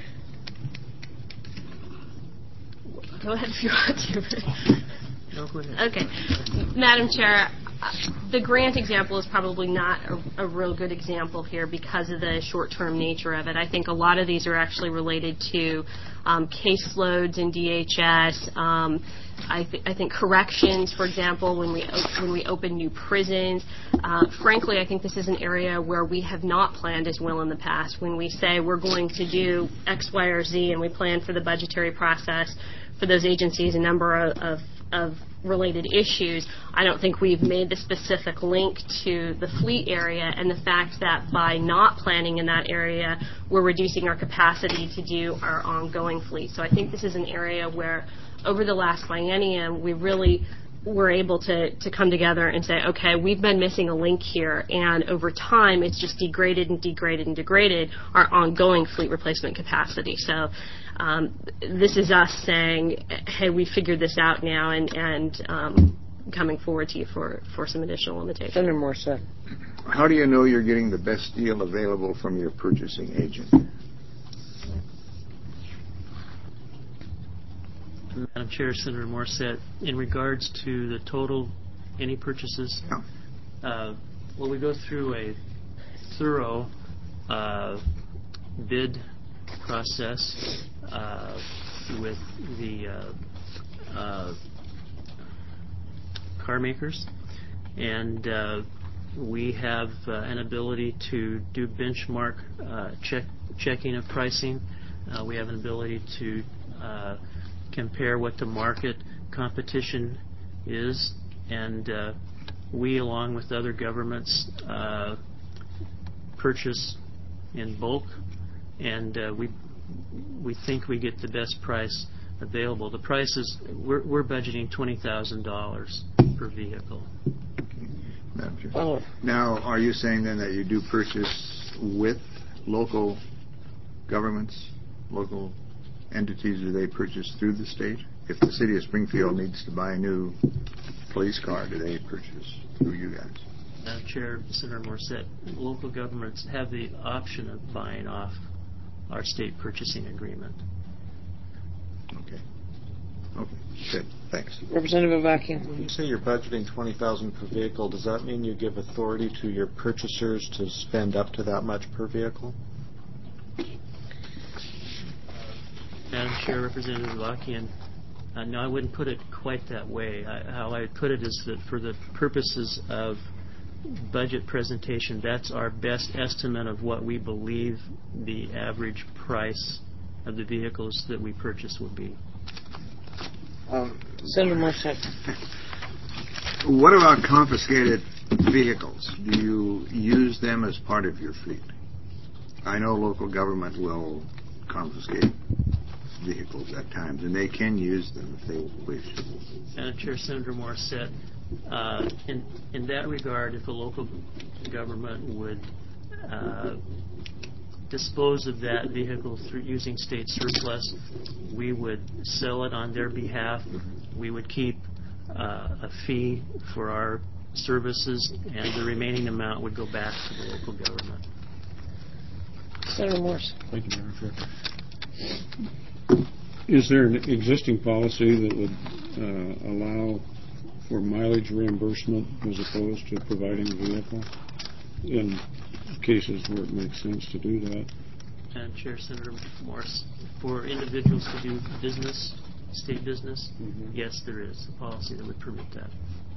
Go ahead if you want to. No, go ahead. Okay. Madam Chair, the grant example is probably not a, a real good example here because of the short-term nature of it. I think a lot of these are actually related to um, caseloads in D H S. Um, I, th- I think corrections, for example, when we op- when we open new prisons. Uh, frankly, I think this is an area where we have not planned as well in the past. When we say we're going to do X, Y, or Z, and we plan for the budgetary process for those agencies, a number of, of, of related issues, I don't think we've made the specific link to the fleet area and the fact that by not planning in that area, we're reducing our capacity to do our ongoing fleet. So I think this is an area where over the last millennium, we really were able to, to come together and say, okay, we've been missing a link here, and over time, it's just degraded and degraded and degraded our ongoing fleet replacement capacity. So um, this is us saying, hey, we figured this out now, and, and um, coming forward to you for, for some additional limitations. Senator Morissette. How do you know you're getting the best deal available from your purchasing agent? Madam Chair, Senator Morissette, in regards to the total, any purchases, Yeah. uh, well, we go through a thorough uh, bid process uh, with the uh, uh, car makers, and uh, we have uh, an ability to do benchmark uh, check checking of pricing. Uh, we have an ability to uh, compare what the market competition is, and uh, we, along with other governments, uh, purchase in bulk, and uh, we we think we get the best price available. The prices, we're, we're budgeting twenty thousand dollars per vehicle. Madam Chair. Oh. Now, are you saying then that you do purchase with local governments, local entities? Do they purchase through the state? If the city of Springfield needs to buy a new police car, do they purchase through you guys? Madam Chair, Senator Morissette, local governments have the option of buying off our state purchasing agreement. Okay. Okay. Good. Thanks. Representative Avakian. When you say you're budgeting twenty thousand dollars per vehicle, does that mean you give authority to your purchasers to spend up to that much per vehicle? Madam Chair, Representative Avakian, uh, no, I wouldn't put it quite that way. I, how I would put it is that for the purposes of budget presentation, that's our best estimate of what we believe the average price of the vehicles that we purchase will be. Um, Senator Morissette. What about confiscated vehicles? Do you use them as part of your fleet? I know local government will confiscate vehicles at times, and they can use them if they wish. Madam Chair, Senator Morissette, uh, in, in that regard, if a local government would uh, dispose of that vehicle through using state surplus, we would sell it on their behalf. We would keep uh, a fee for our services, and the remaining amount would go back to the local government. Senator Morse. Thank you, Madam Chair. Is there an existing policy that would uh, allow for mileage reimbursement as opposed to providing a vehicle in cases where it makes sense to do that? Madam Chair, Senator Morse, for individuals to do business, state business, mm-hmm. yes, there is a policy that would permit that.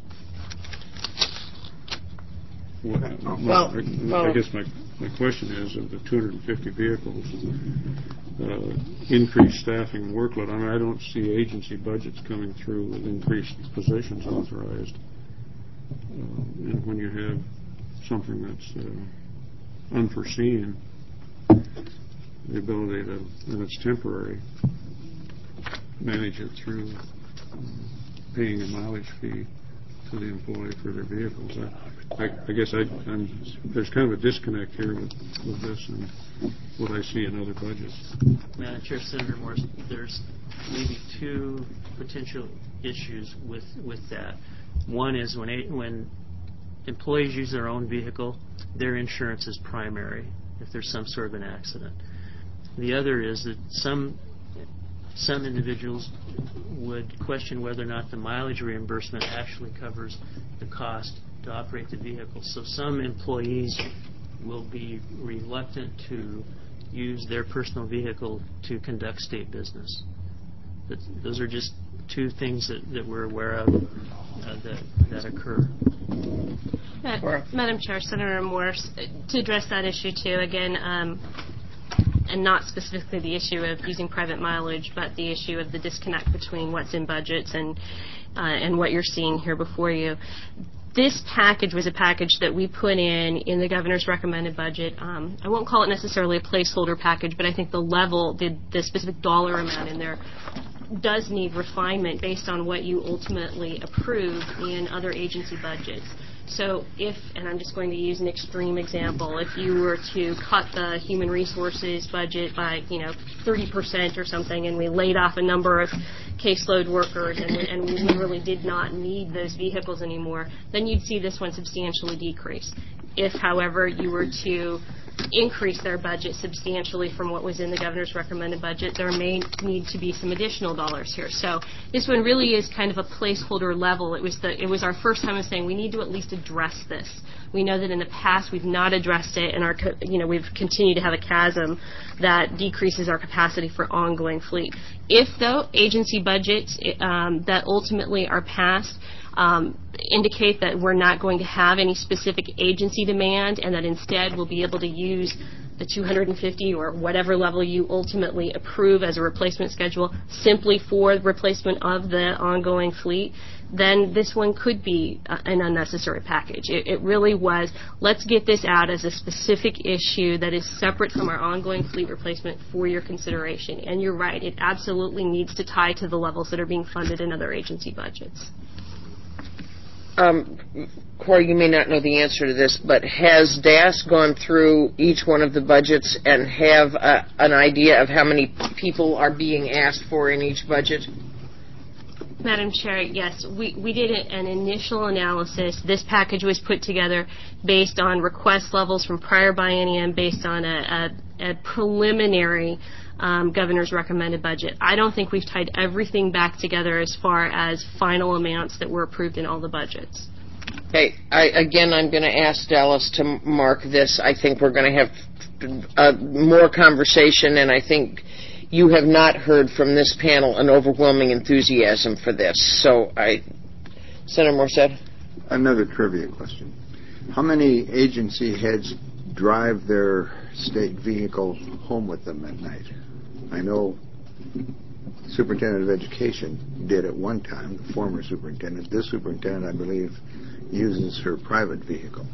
Well, well, my, well, I guess my, my question is, of the two hundred fifty vehicles, uh, increased staffing and workload, I mean, I don't see agency budgets coming through with increased positions authorized. Uh, and when you have something that's uh, unforeseen, the ability to, and it's temporary, manage it through um, paying a mileage fee to the employee for their vehicles. I, I, I guess I, I'm, there's kind of a disconnect here with, with this and what I see in other budgets. Madam Chair, Senator Morse, there's maybe two potential issues with with that. One is when a, when employees use their own vehicle, their insurance is primary if there's some sort of an accident. The other is that some some individuals would question whether or not the mileage reimbursement actually covers the cost to operate the vehicle. So some employees will be reluctant to use their personal vehicle to conduct state business. That, those are just two things that, that we're aware of uh, that, that occur. Uh, Madam Chair, Senator Morse, to address that issue too, again, um, and not specifically the issue of using private mileage, but the issue of the disconnect between what's in budgets and uh, and what you're seeing here before you. This package was a package that we put in in the governor's recommended budget. Um, I won't call it necessarily a placeholder package, but I think the level, the, the specific dollar amount in there does need refinement based on what you ultimately approved in other agency budgets. So if, and I'm just going to use an extreme example, if you were to cut the human resources budget by, you know, thirty percent or something, and we laid off a number of caseload workers and, and we literally did not need those vehicles anymore, then you'd see this one substantially decrease. If, however, you were to increase their budget substantially from what was in the governor's recommended budget, there may need to be some additional dollars here. So this one really is kind of a placeholder level. It was the it was our first time of saying we need to at least address this. We know that in the past we've not addressed it, and our you know we've continued to have a chasm that decreases our capacity for ongoing fleet. If though agency budgets um, that ultimately are passed Um, indicate that we're not going to have any specific agency demand and that instead we'll be able to use the two hundred fifty or whatever level you ultimately approve as a replacement schedule simply for the replacement of the ongoing fleet, then this one could be uh, an unnecessary package. It, it really was, let's get this out as a specific issue that is separate from our ongoing fleet replacement for your consideration. And you're right, it absolutely needs to tie to the levels that are being funded in other agency budgets. Um, Corey, you may not know the answer to this, but has D A S gone through each one of the budgets and have a, an idea of how many people are being asked for in each budget? Madam Chair, yes, we, we did an initial analysis. This package was put together based on request levels from prior biennium, based on a, a, a preliminary Um, governor's recommended budget. I don't think we've tied everything back together as far as final amounts that were approved in all the budgets. Okay, I, again, I'm going to ask Dallas to mark this. I think we're going to have uh, more conversation, and I think you have not heard from this panel an overwhelming enthusiasm for this. So, I, Senator Morset. Another trivia question. How many agency heads drive their state vehicle home with them at night? I know Superintendent of Education did at one time, the former superintendent. This superintendent, I believe, uses her private vehicle.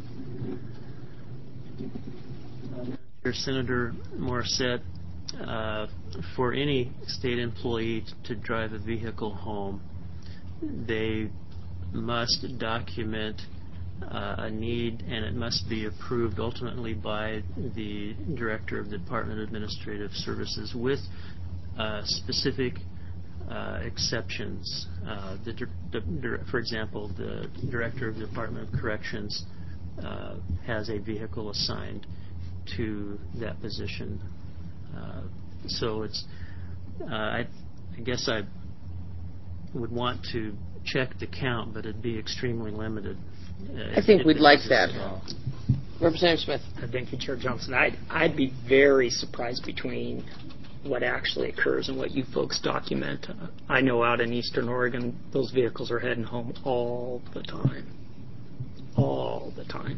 Uh, Senator Morissette, uh, for any state employee to drive a vehicle home, they must document Uh, a need, and it must be approved ultimately by the Director of the Department of Administrative Services with uh, specific uh, exceptions. Uh, the, the, for example, the Director of the Department of Corrections uh, has a vehicle assigned to that position. Uh, so it's, uh, I, I guess I would want to check the count, but it'd be extremely limited. Uh, I think we'd like that. Representative Smith. Uh, thank you, Chair Johnson. I'd, I'd be very surprised between what actually occurs and what you folks document. Uh, I know out in Eastern Oregon, those vehicles are heading home all the time. All the time.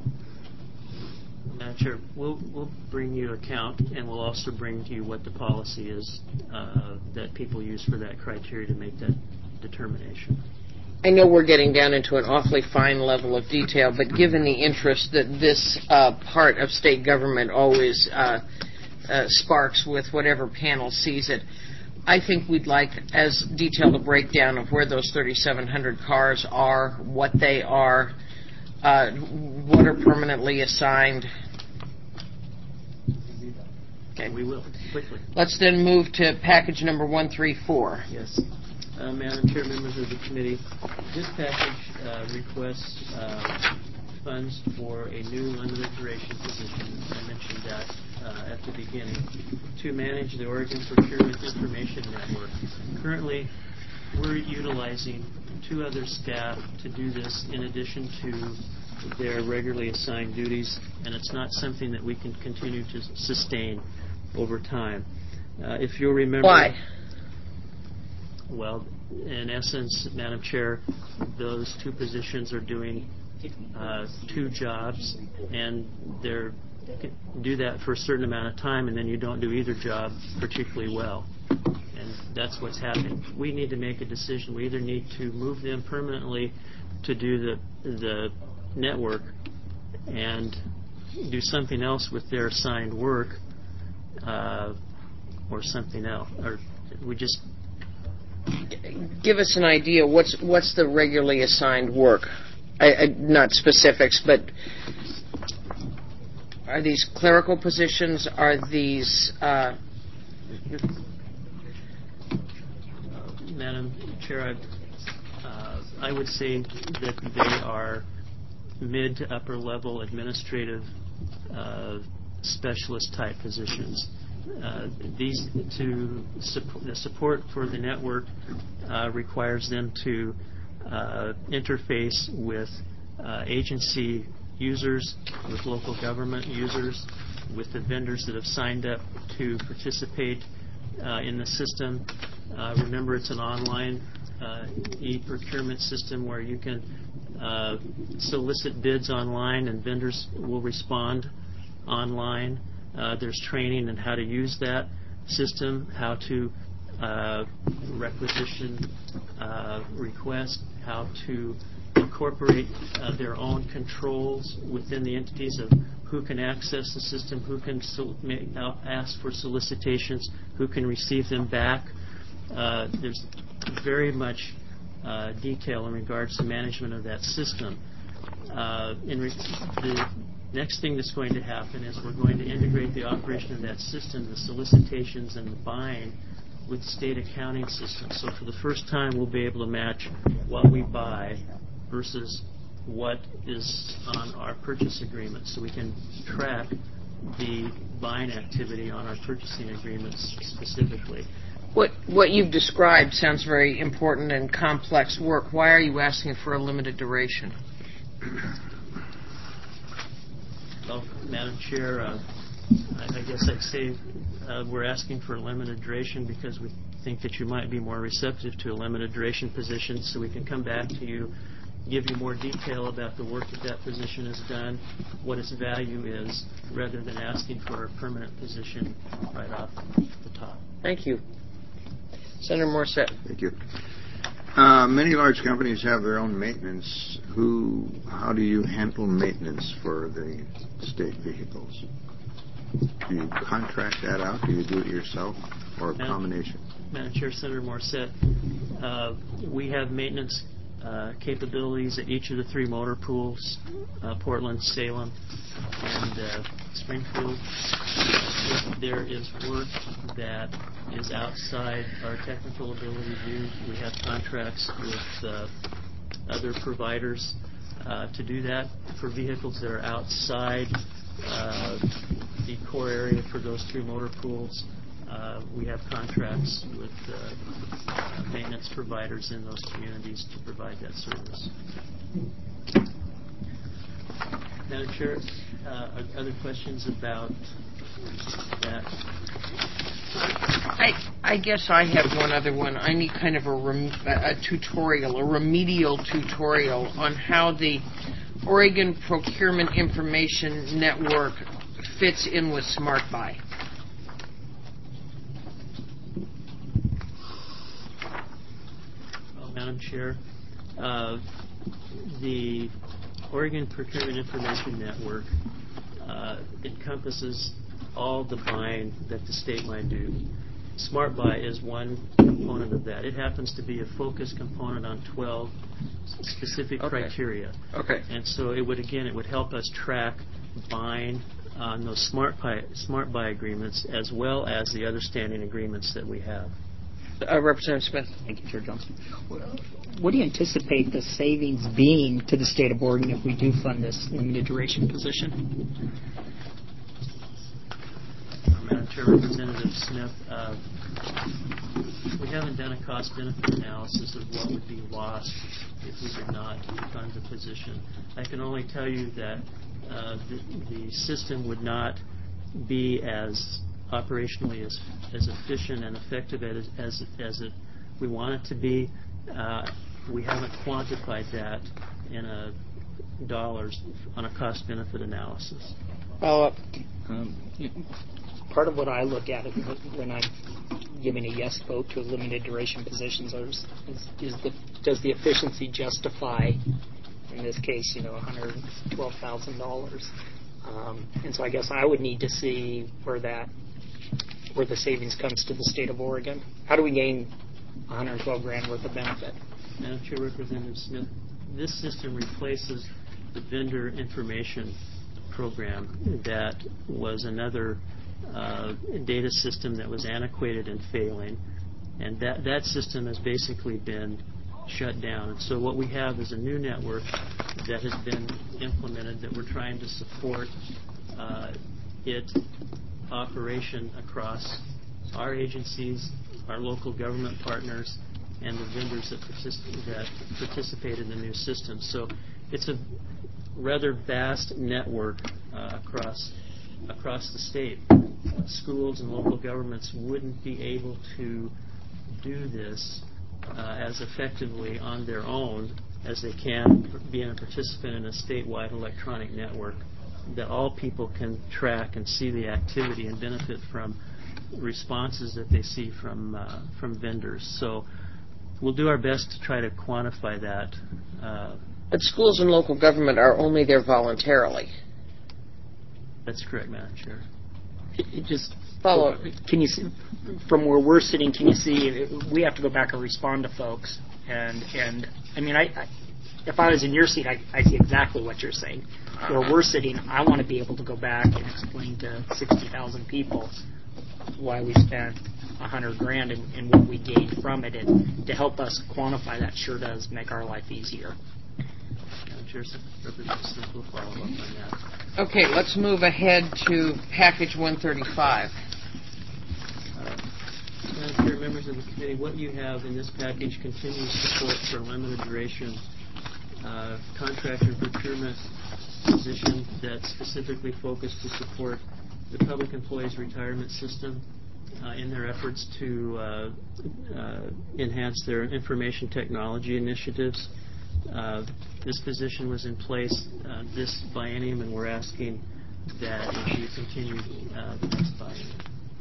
Madam Chair, we'll, we'll bring you a count, and we'll also bring to you what the policy is uh, that people use for that criteria to make that determination. I know we're getting down into an awfully fine level of detail, but given the interest that this uh, part of state government always uh, uh, sparks with whatever panel sees it, I think we'd like as detailed a breakdown of where those thirty-seven hundred cars are, what they are, uh, what are permanently assigned. Okay, we will, quickly. Let's then move to package number one three four. Yes. Uh, Madam Chair, members of the committee, this package uh, requests uh, funds for a new limited duration position. I mentioned that uh, at the beginning, to manage the Oregon Procurement Information Network. Currently, we're utilizing two other staff to do this in addition to their regularly assigned duties, and it's not something that we can continue to sustain over time. Uh, if you'll remember... Why? Well, in essence, Madam Chair, those two positions are doing uh, two jobs, and they're do that for a certain amount of time, and then you don't do either job particularly well. And that's what's happening. We need to make a decision. We either need to move them permanently to do the the network and do something else with their assigned work, uh, or something else. Or we just give us an idea. What's what's the regularly assigned work? I, I, not specifics, but are these clerical positions? Are these? Uh, Madam Chair, I, uh, I would say that they are mid to upper level administrative uh, specialist type positions. Uh, these to support, the support for the network uh, requires them to uh, interface with uh, agency users, with local government users, with the vendors that have signed up to participate uh, in the system. Uh, remember, it's an online uh, e-procurement system where you can uh, solicit bids online and vendors will respond online. Uh, there's training on how to use that system, how to uh, requisition uh, request, how to incorporate uh, their own controls within the entities of who can access the system, who can sol- make, uh, ask for solicitations, who can receive them back. Uh, there's very much uh, detail in regards to management of that system. Uh, in re- the next thing that's going to happen is we're going to integrate the operation of that system, the solicitations and the buying, with state accounting systems. So for the first time, we'll be able to match what we buy versus what is on our purchase agreement, so we can track the buying activity on our purchasing agreements specifically. What what you've described sounds very important and complex work. Why are you asking for a limited duration? Well, Madam Chair, uh, I, I guess I'd say uh, we're asking for a limited duration because we think that you might be more receptive to a limited duration position, so we can come back to you, give you more detail about the work that that position has done, what its value is, rather than asking for a permanent position right off the top. Thank you. Senator Morissette. Thank you. Uh, many large companies have their own maintenance. Who? How do you handle maintenance for the state vehicles? Do you contract that out? Do you do it yourself, or a Madam, combination? Madam Chair, Senator Morissette, uh, we have maintenance uh, capabilities at each of the three motor pools, uh, Portland, Salem, and uh, Springfield. If there is work that is outside our technical ability to do, we have contracts with uh, other providers uh, to do that. For vehicles that are outside uh, the core area for those three motor pools, uh, we have contracts with uh, uh, maintenance providers in those communities to provide that service. Madam Chair, uh, other questions about that? I I guess I have one other one. I need kind of a, rem, a tutorial, a remedial tutorial on how the Oregon Procurement Information Network fits in with SmartBuy. Well, Madam Chair, uh, the Oregon Procurement Information Network uh, encompasses all the buying that the state might do. Smart Buy is one component of that. It happens to be a focus component on twelve specific Okay. criteria. Okay. And so it would, again, it would help us track buying on those Smart Buy, Smart Buy agreements as well as the other standing agreements that we have. Uh, Representative Smith. Thank you, Chair Johnson. What do you anticipate the savings being to the state of Oregon if we do fund this limited duration position? Madam Chair, Representative Smith, uh, we haven't done a cost-benefit analysis of what would be lost if we did not fund the position. I can only tell you that uh, the, the system would not be as operationally as, as efficient and effective as, as, as it, we want it to be. Uh, we haven't quantified that in a dollars on a cost-benefit analysis. Follow up. Um, part of what I look at when I'm giving a yes vote to a limited duration position is, is, is the, does the efficiency justify, in this case, you know, one hundred twelve thousand dollars? Um, and so I guess I would need to see where that, where the savings comes to the state of Oregon. How do we gain one hundred twelve grand worth of benefit? Madam Chair, Representative Smith, this system replaces the vendor information program that was another uh, data system that was antiquated and failing, and that, that system has basically been shut down. And so what we have is a new network that has been implemented that we're trying to support uh, its operation across our agencies, our local government partners, and the vendors that, partic- that participate in the new system. So it's a rather vast network uh, across across the state. Uh, schools and local governments wouldn't be able to do this uh, as effectively on their own as they can being a participant in a statewide electronic network that all people can track and see the activity and benefit from responses that they see from uh, from vendors. So we'll do our best to try to quantify that. Uh, But schools and local government are only there voluntarily. that's correct, Madam Chair. It, it just Follow up. Can you see, from where we're sitting? Can you see we have to go back and respond to folks? And and I mean, I, I if I was in your seat, I, I see exactly what you're saying. Where we're sitting, I want to be able to go back and explain to sixty thousand people why we spent a hundred grand and, and what we gained from it, and to help us quantify that sure does make our life easier. Madam Chair, Representative Smith will follow up on that. Okay, let's move ahead to package one thirty-five. Uh, Madam Chair, members of the committee, what you have in this package continues support for limited duration uh, contract and procurement position that's specifically focused to support the public employees retirement system uh, in their efforts to uh, uh, enhance their information technology initiatives. Uh, this position was in place uh, this biennium, and we're asking that it be continued uh, the next biennium.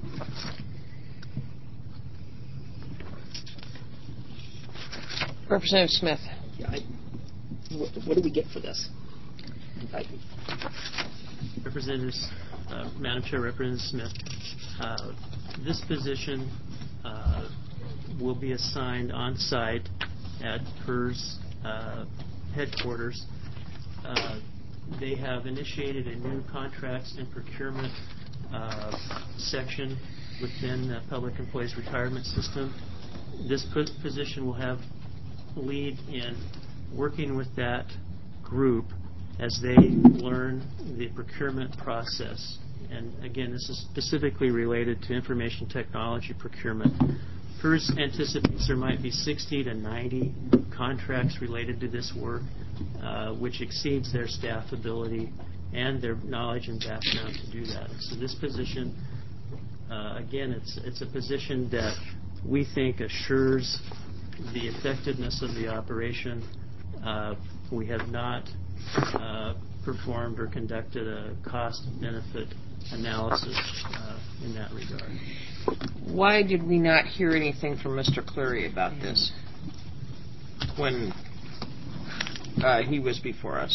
Representative Smith. Yeah, I, what, what do we get for this? I, Representatives, uh, Madam Chair, Representative Smith, uh, this position uh, will be assigned on site at P E R S uh, headquarters. Uh, they have initiated a new contracts and procurement uh, section within the Public Employees Retirement System. This position will have lead in working with that group as they learn the procurement process. And again, this is specifically related to information technology procurement. P E R S anticipates there might be sixty to ninety contracts related to this work, uh, which exceeds their staff ability and their knowledge and background to do that. And so this position, uh, again, it's it's a position that we think assures the effectiveness of the operation. Uh, we have not uh, performed or conducted a cost-benefit analysis uh, in that regard. Why did we not hear anything from Mister Cleary about this when uh, he was before us?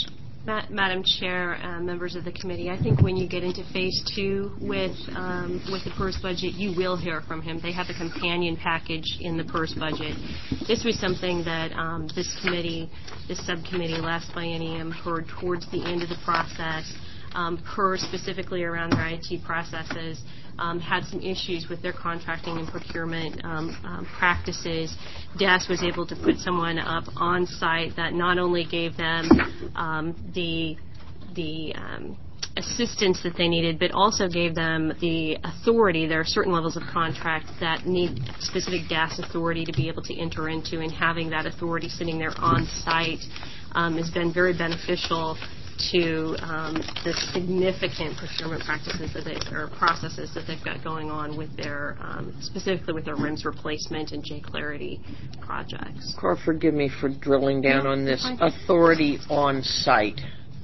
Ma- Madam Chair, uh, members of the committee, I think when you get into phase two with um, with the PERS budget, you will hear from him. They have a companion package in the PERS budget. This was something that um, this committee, this subcommittee last biennium heard towards the end of the process. Um, PERS, specifically around their I T processes, um, had some issues with their contracting and procurement um, um, practices. D A S was able to put someone up on site that not only gave them um, the the um, assistance that they needed, but also gave them the authority. There are certain levels of contract that need specific D A S authority to be able to enter into, and having that authority sitting there on site um, has been very beneficial to um, the significant procurement practices that they, or processes that they've got going on with their, um, specifically with their R I M S replacement and J Clarity projects. Cora, forgive me for drilling down No, on this. fine. Authority on site.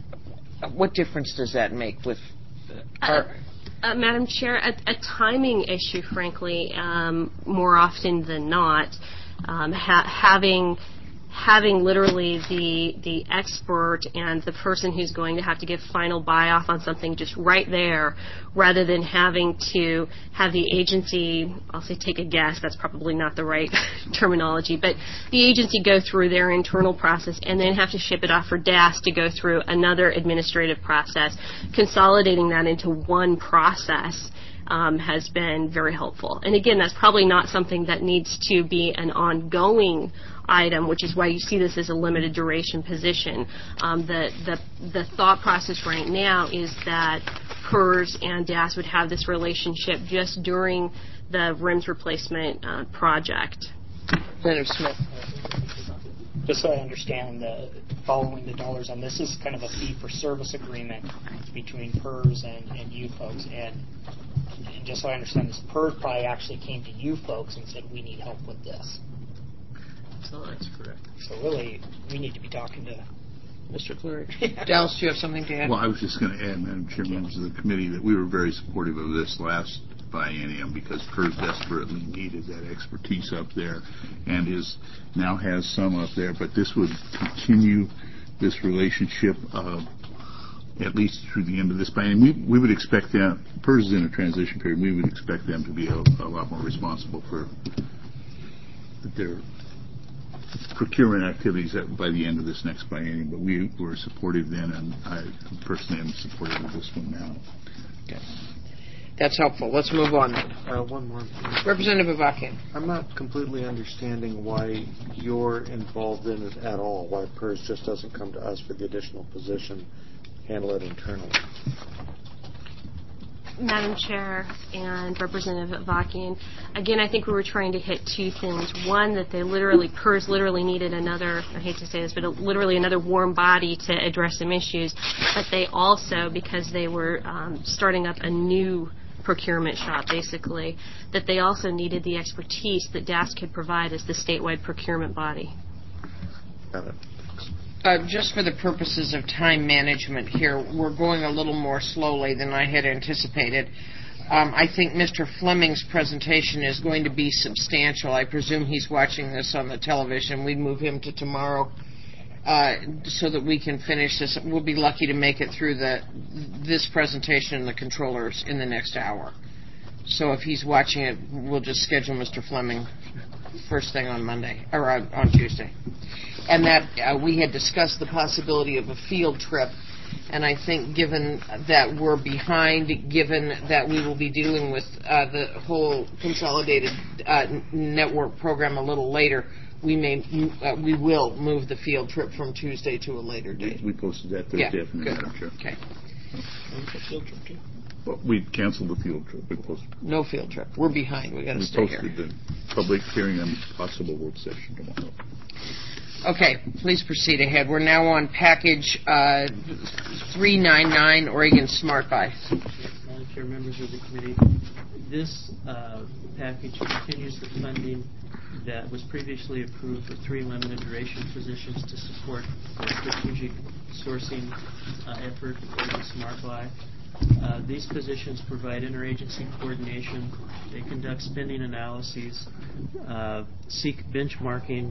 What difference does that make with our... Uh, uh, Madam Chair, a, a timing issue, frankly, um, more often than not. Um, ha- having having literally the the expert and the person who's going to have to give final buy-off on something just right there, rather than having to have the agency, I'll say take a guess, that's probably not the right terminology, but the agency go through their internal process and then have to ship it off for D A S to go through another administrative process. Consolidating that into one process Um, has been very helpful. And again, that's probably not something that needs to be an ongoing item, which is why you see this as a limited duration position. Um, the, the, the thought process right now is that PERS and D A S would have this relationship just during the R I M S replacement uh, project. Senator Smith. Just so I understand, the, following the dollars on this is kind of a fee-for-service agreement between PERS and, and you folks. And, and just so I understand this, PERS probably actually came to you folks and said, we need help with this. So that's correct. So really, we need to be talking to Mister Clerk. Dallas, do you have something to add? Well, I was just going to add, Madam Chair, members of the committee, that we were very supportive of this last biennium because PERS desperately needed that expertise up there, and is now has some up there. But this would continue this relationship uh, at least through the end of this biennium. We, we would expect them, PERS is in a transition period, we would expect them to be a, a lot more responsible for their procurement activities at, by the end of this next biennium. But we were supportive then, and I personally am supportive of this one now. Okay. That's helpful. Let's move on. Uh, one more. Representative Avakian. I'm not completely understanding why you're involved in it at all, why PERS just doesn't come to us for the additional position, handle it internally. Madam Chair and Representative Avakian, again, I think we were trying to hit two things. One, that they literally, PERS literally needed another, I hate to say this, but literally another warm body to address some issues. But they also, because they were um, starting up a new procurement shop, basically, that they also needed the expertise that D A S could provide as the statewide procurement body. Got it. Uh, just for the purposes of time management here, we're going a little more slowly than I had anticipated. Um, I think Mister Fleming's presentation is going to be substantial. I presume he's watching this on the television. We'd move him to tomorrow uh, so that we can finish this. We'll be lucky to make it through the this presentation and the controllers in the next hour. So if he's watching it, we'll just schedule Mister Fleming first thing on Monday, or on, on Tuesday. And that uh, we had discussed the possibility of a field trip, and I think given that we're behind, given that we will be dealing with uh, the whole consolidated uh, network program a little later, we may uh, we will move the field trip from Tuesday to a later date. We posted that Thursday yeah, afternoon, good. Madam Chair. Okay. field trip too. Well, we canceled the field trip. We posted, no field trip. We're behind. We got to we stay here. posted the public hearing on possible work session tomorrow. Okay, please proceed ahead. We're now on package uh, three ninety-nine, Oregon Smart Buy. Madam Chair, members of the committee, this uh, package continues the funding that was previously approved for three limited duration positions to support the strategic sourcing uh, effort for the Smart Buy. Uh, these positions provide interagency coordination. They conduct spending analyses, uh, seek benchmarking,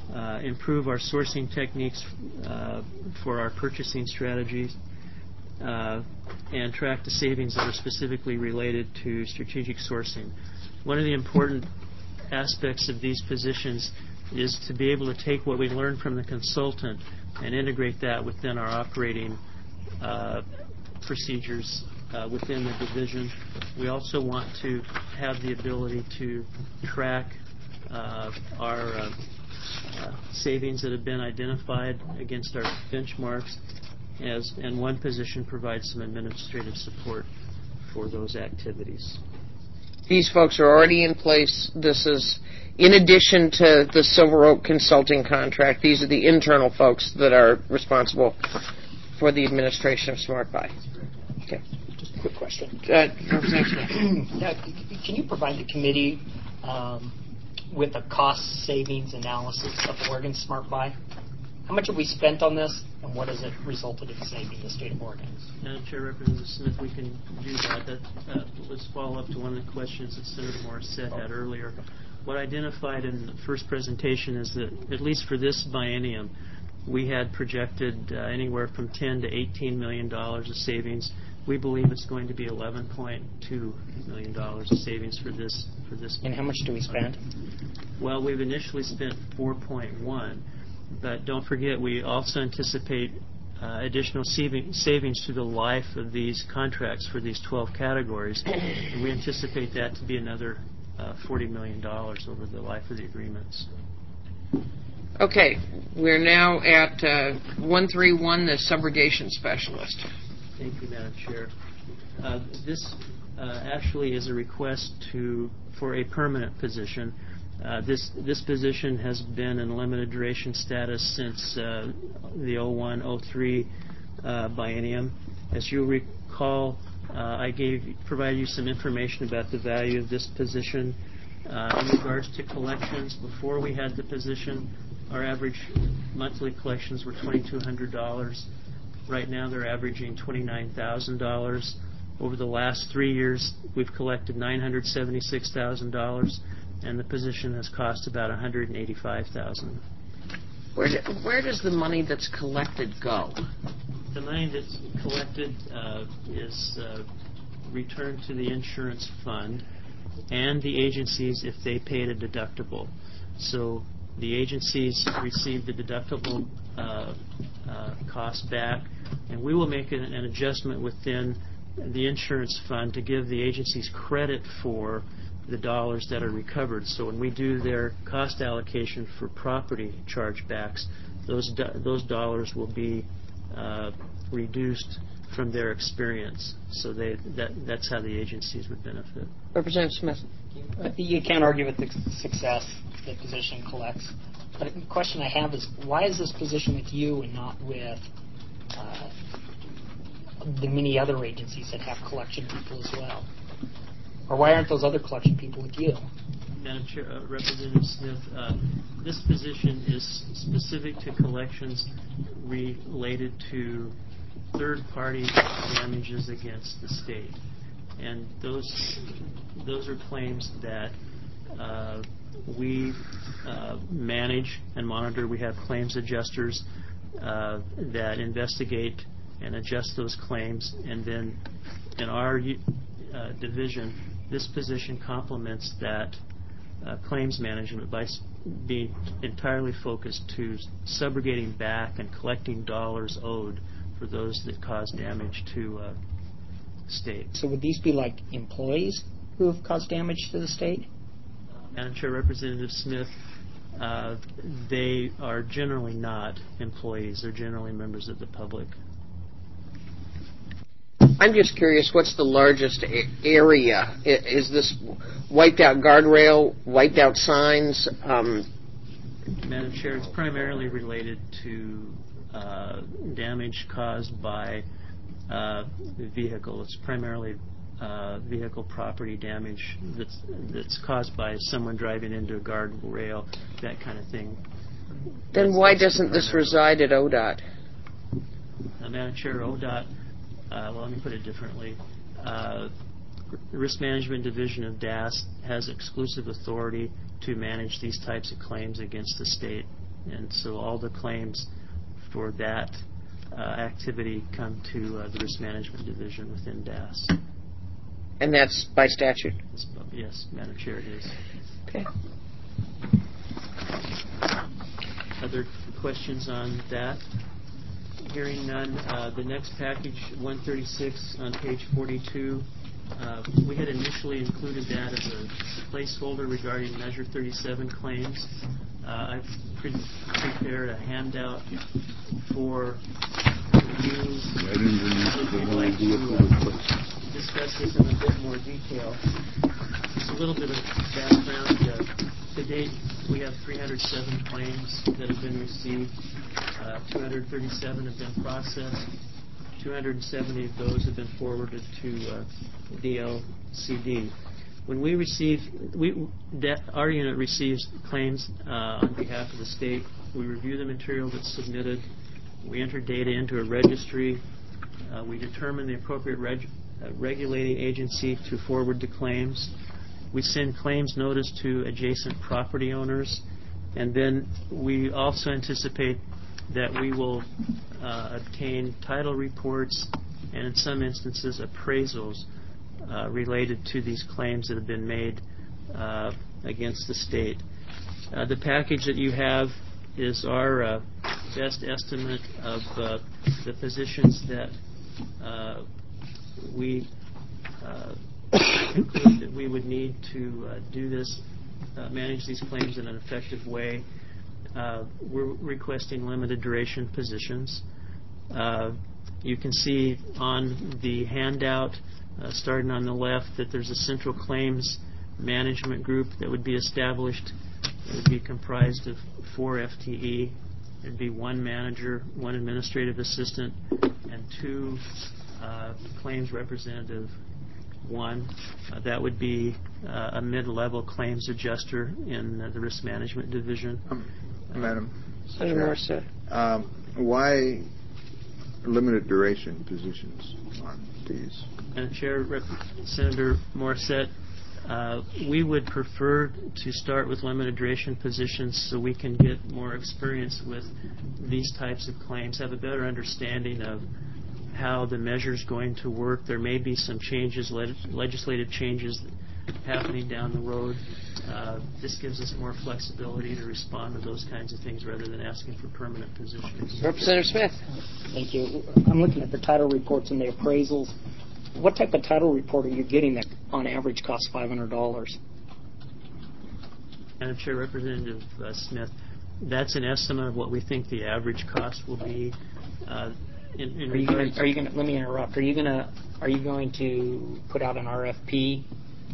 uh, improve our sourcing techniques uh, for our purchasing strategies, uh, and track the savings that are specifically related to strategic sourcing. One of the important aspects of these positions is to be able to take what we learned from the consultant and integrate that within our operating uh, procedures uh, within the division. We also want to have the ability to track uh, our uh, uh, savings that have been identified against our benchmarks, as and one position provides some administrative support for those activities. These folks are already in place. This is in addition to the Silver Oak Consulting contract. These are the internal folks that are responsible for the administration of SmartBuy. Okay. Just a quick question. Uh, now, can you provide the committee um, with a cost savings analysis of Oregon SmartBuy? How much have we spent on this, and what has it resulted in saving the state of Oregon? Madam Chair, Representative Smith, we can do that. that uh, let's follow up to one of the questions that Senator Morissette had earlier. What I identified in the first presentation is that, at least for this biennium, we had projected uh, anywhere from ten to eighteen million dollars of savings. We believe it's going to be eleven point two million dollars of savings for this for this. And how much do we spend? Well, we've initially spent four point one, but don't forget we also anticipate uh, additional saving, savings through the life of these contracts for these twelve categories, and we anticipate that to be another uh, forty million dollars over the life of the agreements. Okay, we're now at uh, one three one, the subrogation specialist. Thank you, Madam Chair. Uh, this uh, actually is a request to for a permanent position. Uh, this this position has been in limited duration status since uh, the oh one oh three uh, biennium. As you'll recall, uh, I gave provided you some information about the value of this position. Uh, in regards to collections, before we had the position, our average monthly collections were twenty-two hundred dollars. Right now they're averaging twenty-nine thousand dollars. Over the last three years, we've collected nine hundred seventy-six thousand dollars, and the position has cost about one hundred eighty-five thousand dollars. Where, do, where does the money that's collected go? The money that's collected uh, is uh, returned to the insurance fund and the agencies if they paid a deductible. So the agencies receive the deductible uh, uh, cost back, and we will make an, an adjustment within the insurance fund to give the agencies credit for the dollars that are recovered. So when we do their cost allocation for property chargebacks, those do, those dollars will be uh, reduced from their experience. So they that that's how the agencies would benefit. Representative Smith. Uh, you can't argue with the success the position collects. But the question I have is, why is this position with you and not with uh, the many other agencies that have collection people as well? Or why aren't those other collection people with you? Madam Chair, uh, Representative Smith, uh, this position is specific to collections related to third-party damages against the state. And those those are claims that uh, we uh, manage and monitor. We have claims adjusters uh, that investigate and adjust those claims. And then in our uh, division, this position complements that uh, claims management by being entirely focused to subrogating back and collecting dollars owed for those that cause damage to uh, state. So would these be like employees who have caused damage to the state? Uh, Madam Chair, Representative Smith, uh, they are generally not employees. They're generally members of the public. I'm just curious, what's the largest a- area? I- is this wiped out guardrail, wiped out signs? Um, Madam Chair, it's primarily related to uh, damage caused by uh, the vehicle. It's primarily uh, vehicle property damage that's that's caused by someone driving into a guardrail, that kind of thing. then That's, why that's doesn't this primarily. reside at O D O T? Uh, Madam Chair, O D O T, uh, well, let me put it differently. Uh, the Risk Management Division of D A S has exclusive authority to manage these types of claims against the state. And so all the claims for that uh, activity come to uh, the Risk Management Division within D A S. And that's by statute? Yes, Madam Chair, it is. Okay. Other questions on that? Hearing none, uh, the next package, one thirty-six on page forty-two, uh, we had initially included that as a placeholder regarding Measure thirty-seven claims. Uh, I've pre- prepared a handout for you. Right underneath If the you'd line like to vehicle uh, replacement. discuss this in a bit more detail. Just a little bit of background. Uh, to date, we have three hundred seven claims that have been received. Uh, two hundred thirty-seven have been processed. two hundred seventy of those have been forwarded to uh, D L C D. When we receive, we, that, our unit receives claims uh, on behalf of the state. We review the material that's submitted. We enter data into a registry. Uh, we determine the appropriate reg- uh, regulating agency to forward the claims. We send claims notice to adjacent property owners. And then we also anticipate that we will uh, obtain title reports and in some instances appraisals uh, related to these claims that have been made uh, against the state. Uh, the package that you have is our uh, best estimate of uh, the positions that uh, we uh, conclude that we would need to uh, do this, uh, manage these claims in an effective way. Uh, we're requesting limited duration positions. Uh, you can see on the handout, uh, starting on the left, that there's a central claims management group that would be established. It would be comprised of four F T E. It would be one manager, one administrative assistant, and two uh, claims representative. One, uh, that would be uh, a mid-level claims adjuster in uh, the Risk Management Division. Um, Madam Senator Morissette. Um, why limited duration positions on these? Madam Chair, Rep- Senator Morissette, uh, we would prefer to start with limited duration positions so we can get more experience with these types of claims, have a better understanding of how the measure is going to work. There may be some changes, le- legislative changes happening down the road. Uh, this gives us more flexibility to respond to those kinds of things rather than asking for permanent positions. Representative Smith. Thank you. I'm looking at the title reports and the appraisals. What type of title report are you getting that on average costs five hundred dollars? Madam Chair, Representative uh, Smith, that's an estimate of what we think the average cost will be. Uh, in, in are you going? Are you going? Let me interrupt. Are you going to? Are you going to put out an R F P?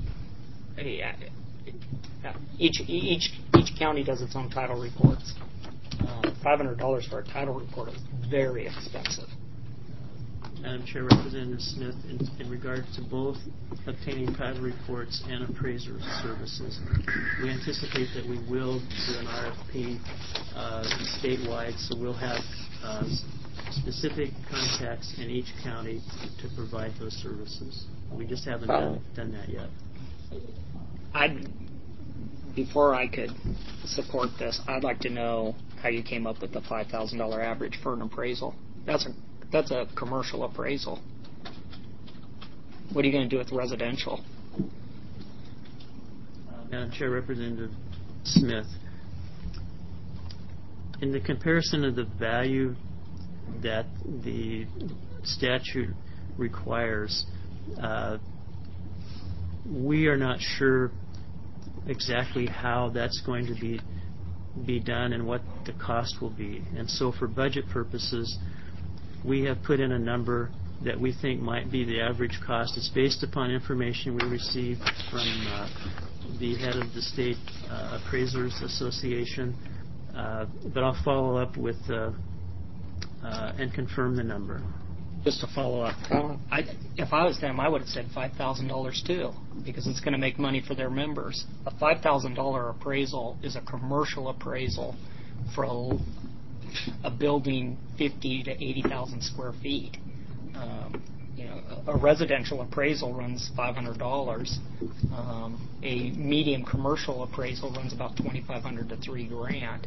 Each each each county does its own title reports. Um, five hundred dollars for a title report is very expensive. Madam Chair, Representative Smith, in, in regard to both obtaining title reports and appraiser services, we anticipate that we will do an R F P uh, statewide, so we'll have uh, specific contacts in each county to provide those services. We just haven't done, done that yet. I'd, before I could support this, I'd like to know how you came up with the five thousand dollars average for an appraisal. That's a That's a commercial appraisal. What are you going to do with residential? Uh, Madam Chair, Representative Smith, in the comparison of the value that the statute requires, uh, we are not sure exactly how that's going to be be done and what the cost will be. And so for budget purposes, we have put in a number that we think might be the average cost. It's based upon information we received from uh, the head of the State uh, Appraisers Association, uh, but I'll follow up with uh, uh, and confirm the number. Just to follow up, I, if I was them, I would have said five thousand dollars too, because it's going to make money for their members. A five thousand dollars appraisal is a commercial appraisal for a a building fifty to eighty thousand square feet. Um, you know, a, a residential appraisal runs five hundred dollars. Um, a medium commercial appraisal runs about twenty five hundred to three grand.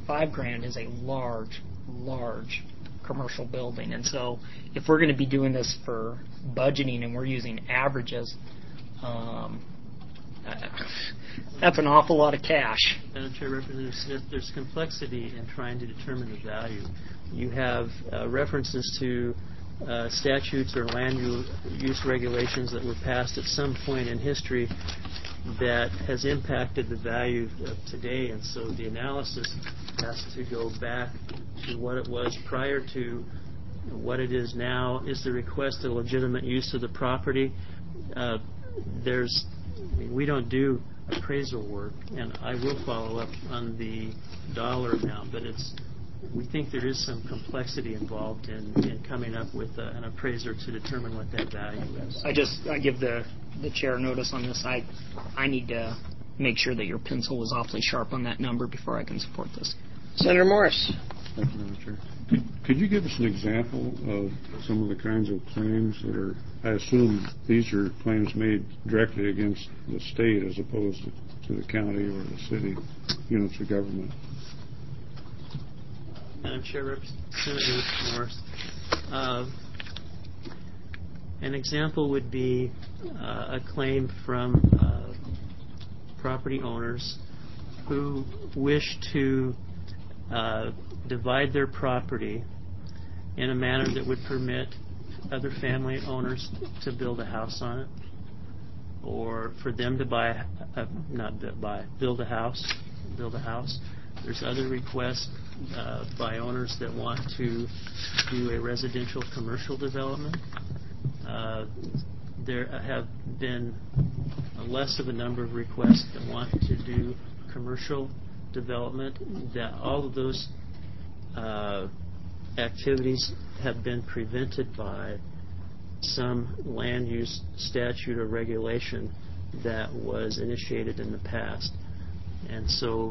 five grand is a large, large commercial building. And so if we're going to be doing this for budgeting and we're using averages, um, that's an awful lot of cash. Madam Chair, Representative Smith, there's complexity in trying to determine the value. You have uh, references to uh, statutes or land use regulations that were passed at some point in history that has impacted the value of today, and so the analysis has to go back to what it was prior to what it is now. Is the request a legitimate use of the property? Uh, there's, I mean, we don't do appraisal work, and I will follow up on the dollar amount, but it's, we think there is some complexity involved in, in coming up with a, an appraiser to determine what that value is. I just I give the, the chair notice on this. I I need to make sure that your pencil was awfully sharp on that number before I can support this. Senator Morris. Thank you, Madam Chair. Could, could you give us an example of some of the kinds of claims that are, I assume these are claims made directly against the state as opposed to, to the county or the city units of government? Madam Chair, Representative Morris, uh, an example would be uh, a claim from uh, property owners who wish to uh, divide their property in a manner that would permit other family owners to build a house on it, or for them to buy, a, not buy, build a house, build a house. There's other requests uh, by owners that want to do a residential commercial development. Uh, there have been less of a number of requests that want to do commercial development. That all of those uh, activities have been prevented by some land use statute or regulation that was initiated in the past. And so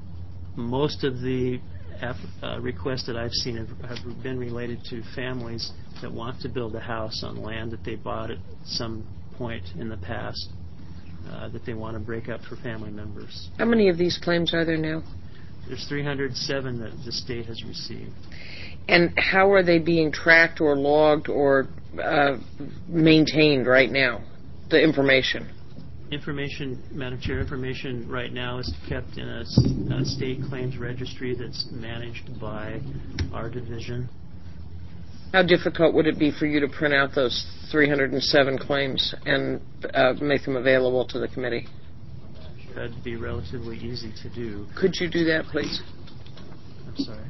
most of the uh, requests that I've seen have, have been related to families that want to build a house on land that they bought at some point in the past uh, that they want to break up for family members. How many of these claims are there now? There's three hundred seven that the state has received. And how are they being tracked or logged or uh, maintained right now, the information? Information, Madam Chair, information right now is kept in a, a state claims registry that's managed by our division. How difficult would it be for you to print out those three hundred seven claims and uh, make them available to the committee? That'd be relatively easy to do. Could you do that, please? I'm sorry.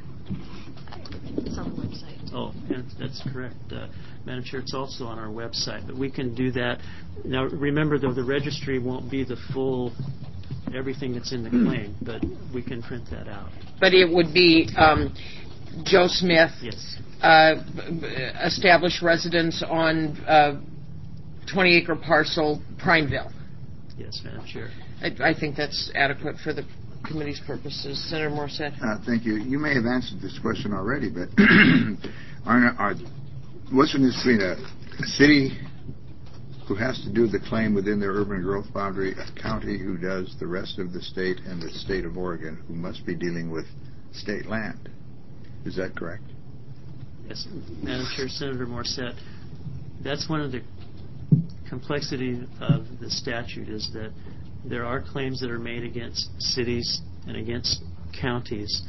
It's on the website. Oh, and that's correct. Uh, Madam Chair, it's also on our website, but we can do that. Now, remember, though, the registry won't be the full, everything that's in the claim, but we can print that out. But it would be um, Joe Smith, yes, uh, established residence on uh, twenty-acre parcel, Prineville. Yes, Madam Chair. I, I think that's adequate for the committee's purposes. Senator Morissette. Uh, thank you. You may have answered this question already, but are, are, what's the difference between a, a city who has to do the claim within their urban growth boundary, a county who does the rest of the state, and the state of Oregon who must be dealing with state land? Is that correct? Yes, Madam Chair, Senator Morissette. That's one of the complexity of the statute is that there are claims that are made against cities and against counties.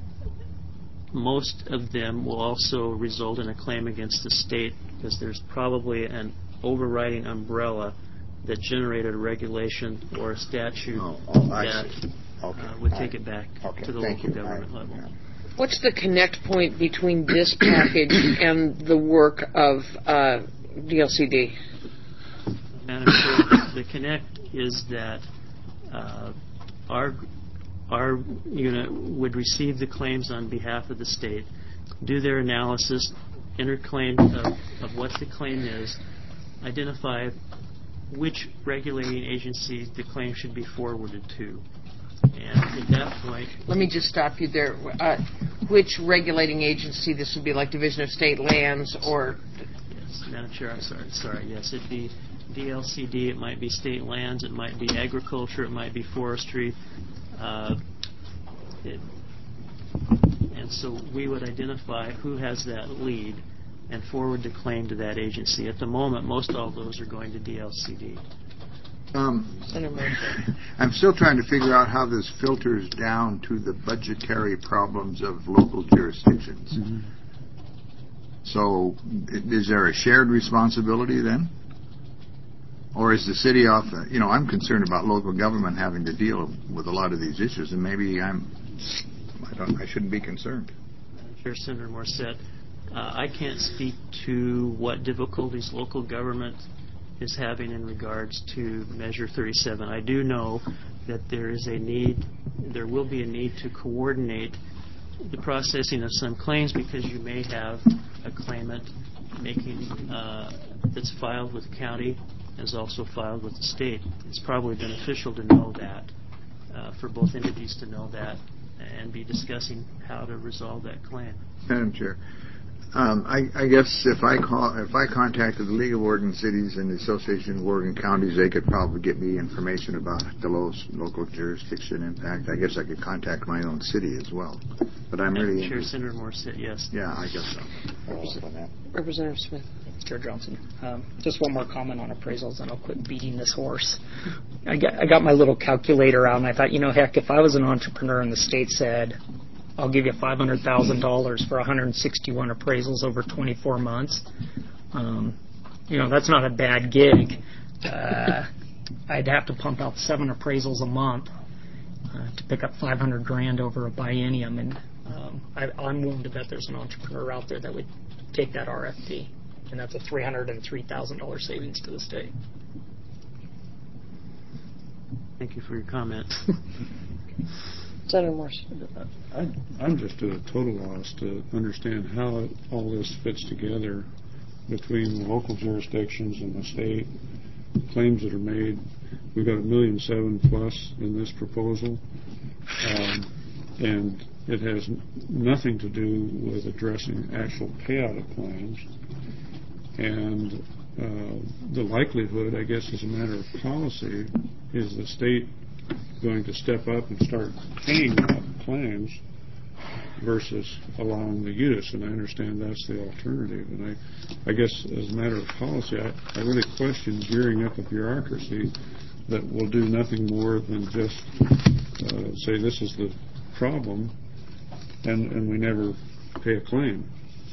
Most of them will also result in a claim against the state because there's probably an overriding umbrella that generated a regulation or a statute oh, oh, that okay. uh, would take it back okay. to the Thank local you. government I, level. Yeah. What's the connect point between this package and the work of uh, D L C D? Madam Chair, the connect is that uh, our our unit would receive the claims on behalf of the state, do their analysis, enter claim of, of what the claim is, identify which regulating agency the claim should be forwarded to. And at that point... Let me just stop you there. Uh, which regulating agency? This would be like Division of State Lands or... Yes, Madam Chair, I'm sorry. Sorry, yes, it'd be D L C D, it might be state lands, it might be agriculture, it might be forestry. Uh, it, And so we would identify who has that lead and forward the claim to that agency. At the moment, most all of those are going to D L C D. Um, I'm still trying to figure out how this filters down to the budgetary problems of local jurisdictions. Mm-hmm. So, is there a shared responsibility then? Or is the city off, you know, I'm concerned about local government having to deal with a lot of these issues, and maybe I'm, I don't, I shouldn't be concerned. Chair Senator Morissette, uh, I can't speak to what difficulties local government is having in regards to Measure thirty-seven. I do know that there is a need, there will be a need to coordinate the processing of some claims, because you may have a claimant making uh, that's filed with the county is also filed with the state. It's probably beneficial to know that, uh, for both entities to know that and be discussing how to resolve that claim. Madam Chair, um, I, I guess if I call, if I contacted the League of Oregon Cities and the Association of Oregon Counties, they could probably get me information about the low, local jurisdiction impact. I guess I could contact my own city as well. But I'm really Chair Senator Morissette, yes. Yeah, I guess so. Representative Smith. Chair Johnson. Um, just one more comment on appraisals, and I'll quit beating this horse. I got, I got my little calculator out, and I thought, you know, heck, if I was an entrepreneur and the state said, I'll give you five hundred thousand dollars for one hundred sixty-one appraisals over twenty-four months, um, you know, that's not a bad gig. Uh, I'd have to pump out seven appraisals a month uh, to pick up five hundred grand over a biennium, and um, I, I'm willing to bet there's an entrepreneur out there that would take that R F P. And that's a three hundred three thousand dollars savings to the state. Thank you for your comment. Senator Morse. I'm just at a total loss to understand how all this fits together between the local jurisdictions and the state. Claims that are made, we've got a million seven plus in this proposal, um, and it has nothing to do with addressing actual payout of claims. And uh, the likelihood, I guess, as a matter of policy, is the state going to step up and start paying out claims versus allowing the use. And I understand that's the alternative. And I, I guess, as a matter of policy, I, I really question gearing up a bureaucracy that will do nothing more than just uh, say this is the problem, and, and we never pay a claim.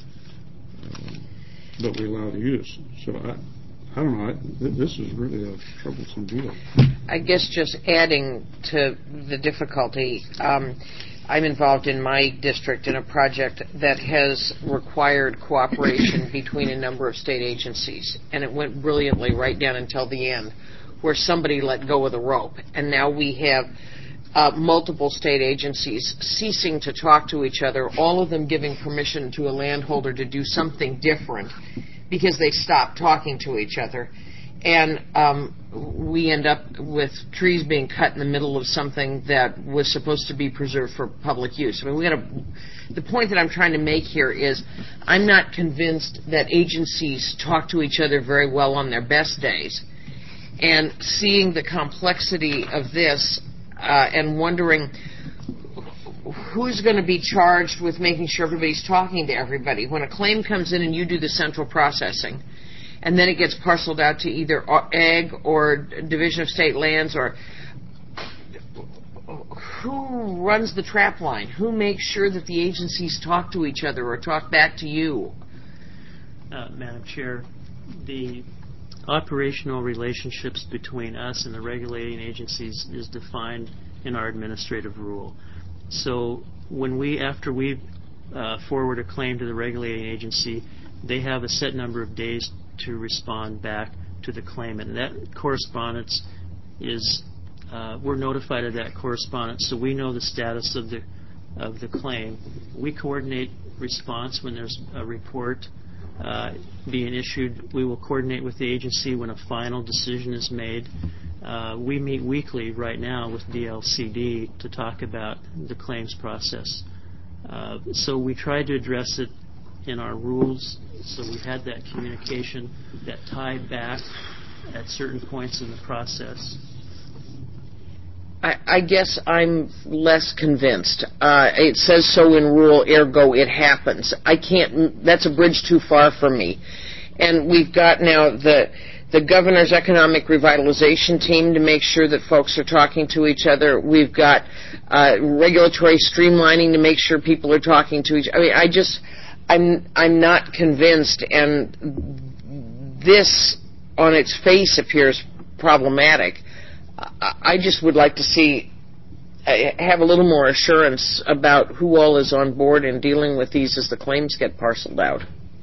Uh, but we allow the use. So I, I don't know. I, this is really a troublesome deal. I guess just adding to the difficulty, um, I'm involved in my district in a project that has required cooperation between a number of state agencies, and it went brilliantly right down until the end, where somebody let go of the rope, and now we have Uh, multiple state agencies ceasing to talk to each other, all of them giving permission to a landholder to do something different because they stopped talking to each other. And um, we end up with trees being cut in the middle of something that was supposed to be preserved for public use. I mean, we got to. The point that I'm trying to make here is I'm not convinced that agencies talk to each other very well on their best days. And seeing the complexity of this, Uh, and wondering who's going to be charged with making sure everybody's talking to everybody. When a claim comes in and you do the central processing, and then it gets parceled out to either Ag or Division of State Lands, or who runs the trap line? Who makes sure that the agencies talk to each other or talk back to you? Uh, Madam Chair, the operational relationships between us and the regulating agencies is defined in our administrative rule. So when we, after we uh, forward a claim to the regulating agency, they have a set number of days to respond back to the claimant. And that correspondence is, uh, we're notified of that correspondence, so we know the status of the of the claim. We coordinate response when there's a report Uh, being issued. We will coordinate with the agency when a final decision is made. Uh, we meet weekly right now with D L C D to talk about the claims process. Uh, so we tried to address it in our rules, so we had that communication that tied back at certain points in the process. I, I guess I'm less convinced. Uh, it says so in rule, ergo it happens. I can't, that's a bridge too far for me. And we've got now the, the governor's economic revitalization team to make sure that folks are talking to each other. We've got uh, regulatory streamlining to make sure people are talking to each other. I mean, I just, I'm, I'm not convinced, and this on its face appears problematic. I just would like to see, have a little more assurance about who all is on board in dealing with these as the claims get parceled out.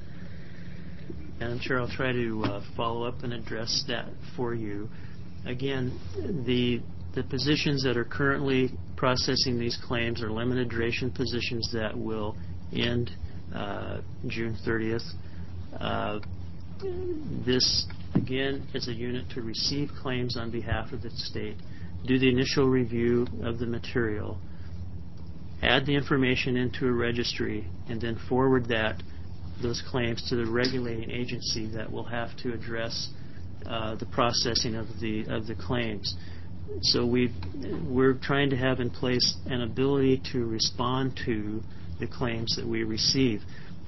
Madam Chair, I'll try to uh, follow up and address that for you. Again, the the positions that are currently processing these claims are limited duration positions that will end uh, June thirtieth. Uh, this, again, is a unit to receive claims on behalf of the state, do the initial review of the material, add the information into a registry, and then forward that those claims to the regulating agency that will have to address uh, the processing of the of the claims. So we we're trying to have in place an ability to respond to the claims that we receive.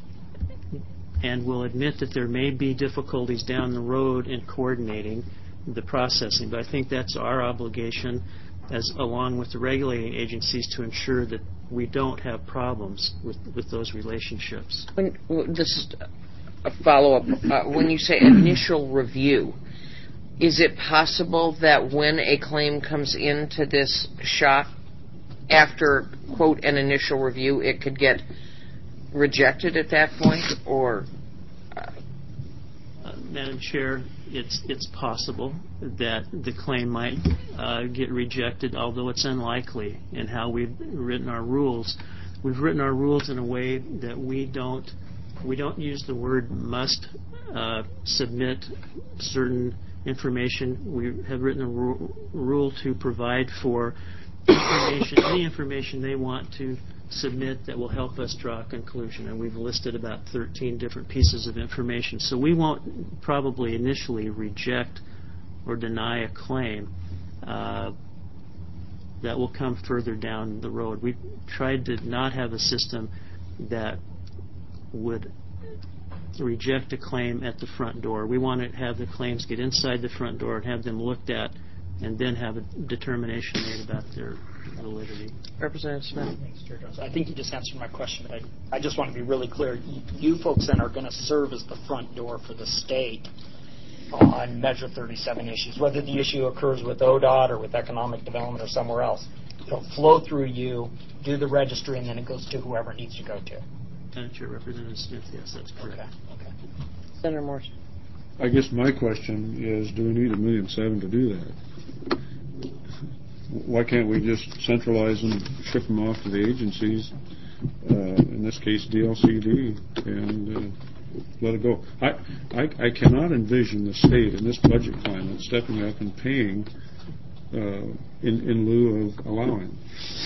And we'll admit that there may be difficulties down the road in coordinating the processing, but I think that's our obligation, as along with the regulating agencies, to ensure that we don't have problems with, with those relationships. When, this is a follow-up. Uh, when you say initial review, is it possible that when a claim comes into this shop, after, quote, an initial review, it could get rejected at that point, or? Uh, uh, Madam Chair, it's it's possible that the claim might uh, get rejected, although it's unlikely. In how we've written our rules, we've written our rules in a way that we don't we don't use the word must uh, submit certain information. We have written a ru- rule to provide for information, any information they want to submit that will help us draw a conclusion, and we've listed about thirteen different pieces of information. So we won't probably initially reject or deny a claim. Uh, that will come further down the road. We've tried to not have a system that would reject a claim at the front door. We want to have the claims get inside the front door and have them looked at, and then have a determination made about their validity. Representative Smith. Thanks, Chair Jones. I think you just answered my question, but I, I just want to be really clear. You, you folks then are going to serve as the front door for the state on Measure thirty-seven issues, whether the issue occurs with O D O T or with economic development or somewhere else. It'll flow through you, do the registry, and then it goes to whoever it needs to go to. Madam Chair, Representative Smith, yes, that's correct. Okay. Okay. Senator Morse. I guess my question is, do we need a million seven to do that? Why can't we just centralize them, ship them off to the agencies, uh, in this case D L C D, and uh, let it go? I, I I cannot envision the state in this budget climate stepping up and paying uh, in, in lieu of allowing.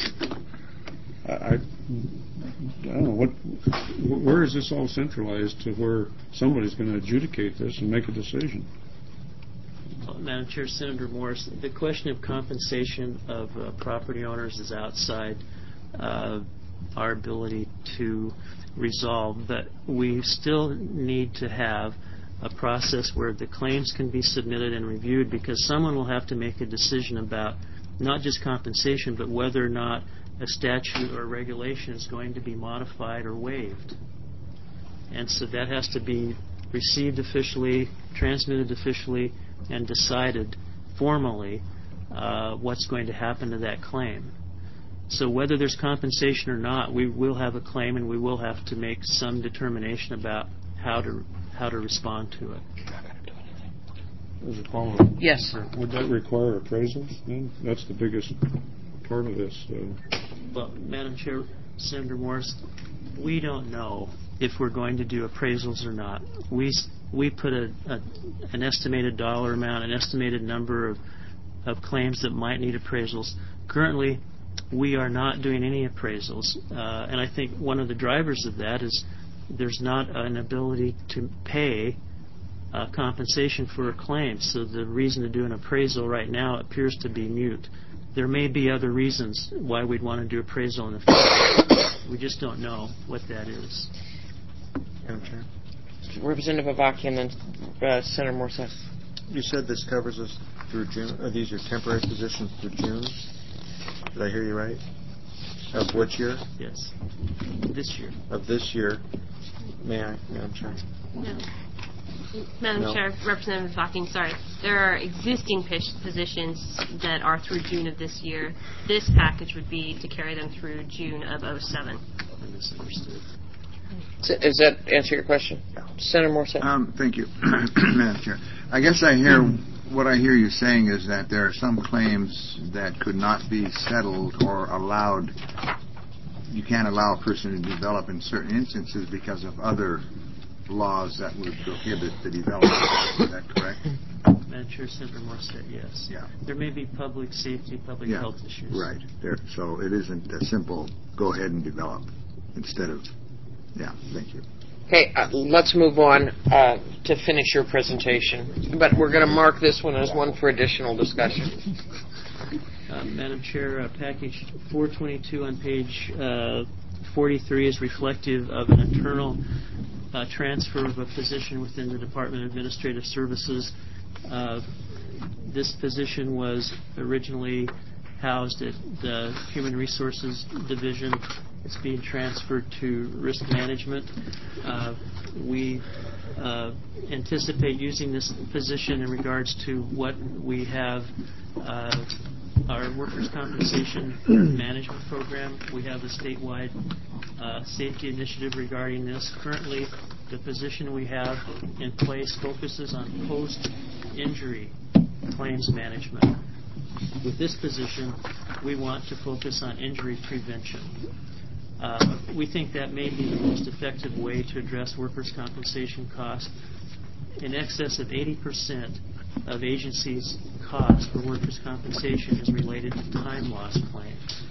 I, I, I don't know, what, where is this all centralized to where somebody's going to adjudicate this and make a decision? Well, Madam Chair, Senator Morris, the question of compensation of uh, property owners is outside uh, our ability to resolve, but we still need to have a process where the claims can be submitted and reviewed, because someone will have to make a decision about not just compensation, but whether or not a statute or regulation is going to be modified or waived. And so that has to be received officially, transmitted officially, and decided formally uh, what's going to happen to that claim. So whether there's compensation or not, we will have a claim, and we will have to make some determination about how to how to respond to it. As a follow-up, yes. Would that require appraisals then? That's the biggest part of this. Uh, Well, Madam Chair, Senator Morris, we don't know if we're going to do appraisals or not. We we put a, a an estimated dollar amount, an estimated number of of claims that might need appraisals. Currently, we are not doing any appraisals, uh, and I think one of the drivers of that is there's not an ability to pay uh, compensation for a claim. So the reason to do an appraisal right now appears to be mute. there may be other reasons why we'd want to do appraisal in the future. We just don't know what that is. Madam Chair. Representative Avaki and then uh, Senator Morset. You said this covers us through June. Are these your temporary positions through June? Did I hear you right? Of which year? Yes. This year. Of this year. May I, Madam Chair? No. Madam No. Chair, Representative Hawking, sorry. There are existing pos- positions that are through June of this year. This package would be to carry them through June of oh seven. I misunderstood. Does that answer your question? Senator Morset. Um, thank you, Madam Chair. I guess I hear what I hear you saying is that there are some claims that could not be settled or allowed. You can't allow a person to develop in certain instances because of other laws that would prohibit the development. Is that correct? Madam Chair, Senator Morset, yes. Yeah. There may be public safety, public Yeah. health issues. Right. There. So it isn't a simple go ahead and develop instead of. Yeah. Thank you. Okay, uh, let's move on uh, to finish your presentation. But we're going to mark this one as one for additional discussion. Uh, Madam Chair, uh, package four twenty-two on page uh, forty-three is reflective of an internal uh, transfer of a position within the Department of Administrative Services. Uh, this position was originally housed at the Human Resources Division. It's being transferred to Risk Management. Uh, we uh, anticipate using this position in regards to what we have uh, our workers' compensation management program. We have a statewide uh, safety initiative regarding this. Currently, the position we have in place focuses on post-injury claims management. With this position, we want to focus on injury prevention. Uh, we think that may be the most effective way to address workers' compensation costs. In excess of eighty percent of agencies' cost for workers' compensation is related to time loss claims.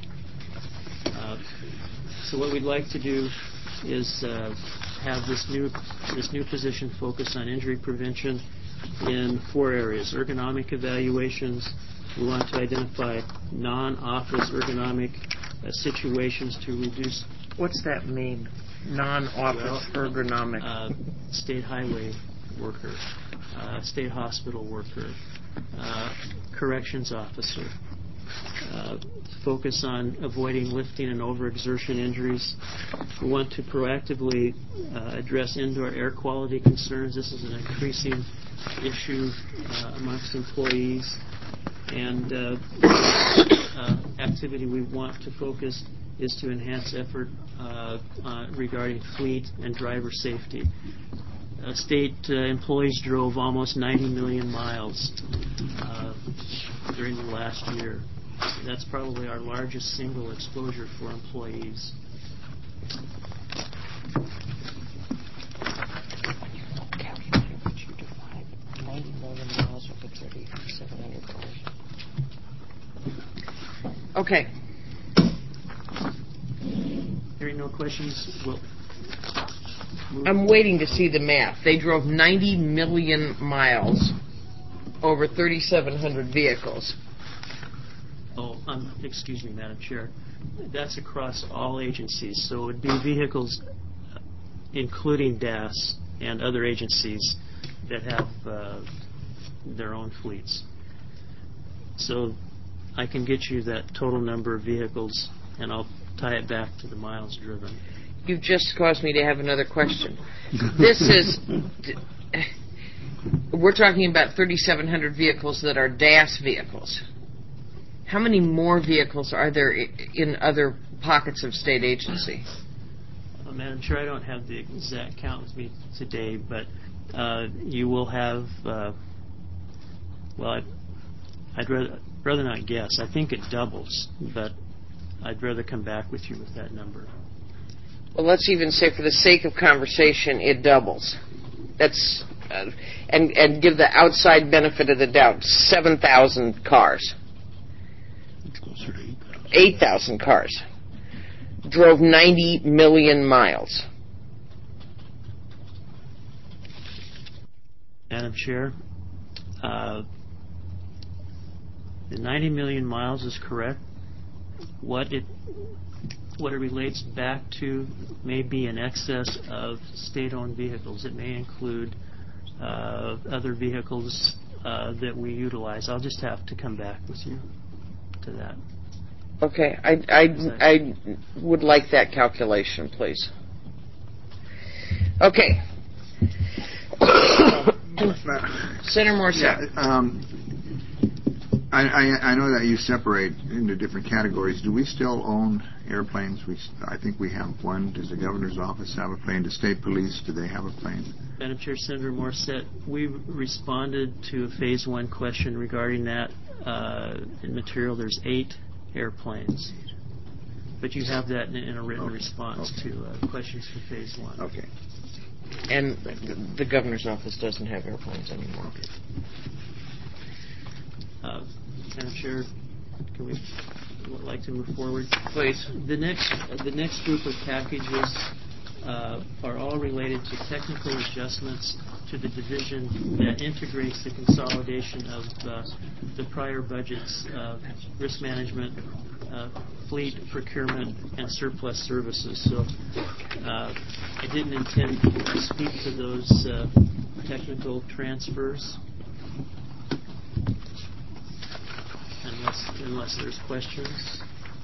Uh, so what we'd like to do is uh, have this new this new position focus on injury prevention in four areas: ergonomic evaluations. We want to identify non-office ergonomic uh, situations to reduce. What's that mean? Non-office ergonomic. Uh, state highway worker, uh, state hospital worker, uh, corrections officer. Uh, focus on avoiding lifting and overexertion injuries. We want to proactively uh, address indoor air quality concerns. This is an increasing issue uh, amongst employees. And uh, uh, activity we want to focus is to enhance effort uh, uh, regarding fleet and driver safety. Uh, state uh, employees drove almost ninety million miles uh, during the last year. That's probably our largest single exposure for employees. ninety million miles over thirty-seven hundred cars. Okay. Hearing no questions, we'll move. I'm waiting to see the math. They drove ninety million miles over thirty-seven hundred vehicles. Oh, um, excuse me, Madam Chair. That's across all agencies, so it would be vehicles, including D A S and other agencies that have uh, their own fleets. So I can get you that total number of vehicles, and I'll tie it back to the miles driven. You've just caused me to have another question. This is, we're talking about thirty-seven hundred vehicles that are D A S vehicles. How many more vehicles are there in other pockets of state agency? Uh, Madam Chair, I don't have the exact count with me today, but uh, you will have, uh, well, I'd, I'd rather, rather not guess. I think it doubles, but I'd rather come back with you with that number. Well, let's even say, for the sake of conversation, it doubles. That's uh, and and give the outside benefit of the doubt. Seven thousand cars. It's closer to eight thousand. Eight thousand cars drove ninety million miles. Madam Chair, uh, The ninety million miles is correct. What it what it relates back to may be in excess of state-owned vehicles. It may include uh, other vehicles uh, that we utilize. I'll just have to come back with you to that. Okay, I, I, I would like that calculation, please. Okay. Senator Morissette. Yeah, um, I, I, I know that you separate into different categories. Do we still own airplanes? We, I think we have one. Does the governor's office have a plane? Does state police, do they have a plane? Madam Chair, Senator Morissette, we responded to a phase one question regarding that. Uh, in material, there's eight airplanes. But you have that in, in a written okay. response okay. to uh, questions for phase one. Okay. And the governor's office doesn't have airplanes anymore. Okay. Uh, Madam Chair, can we would like to move forward? Please. The next, uh, the next group of packages uh, are all related to technical adjustments to the division that integrates the consolidation of uh, the prior budgets, uh, risk management, uh, fleet procurement, and surplus services. So uh, I didn't intend to speak to those uh, technical transfers unless, unless there's questions.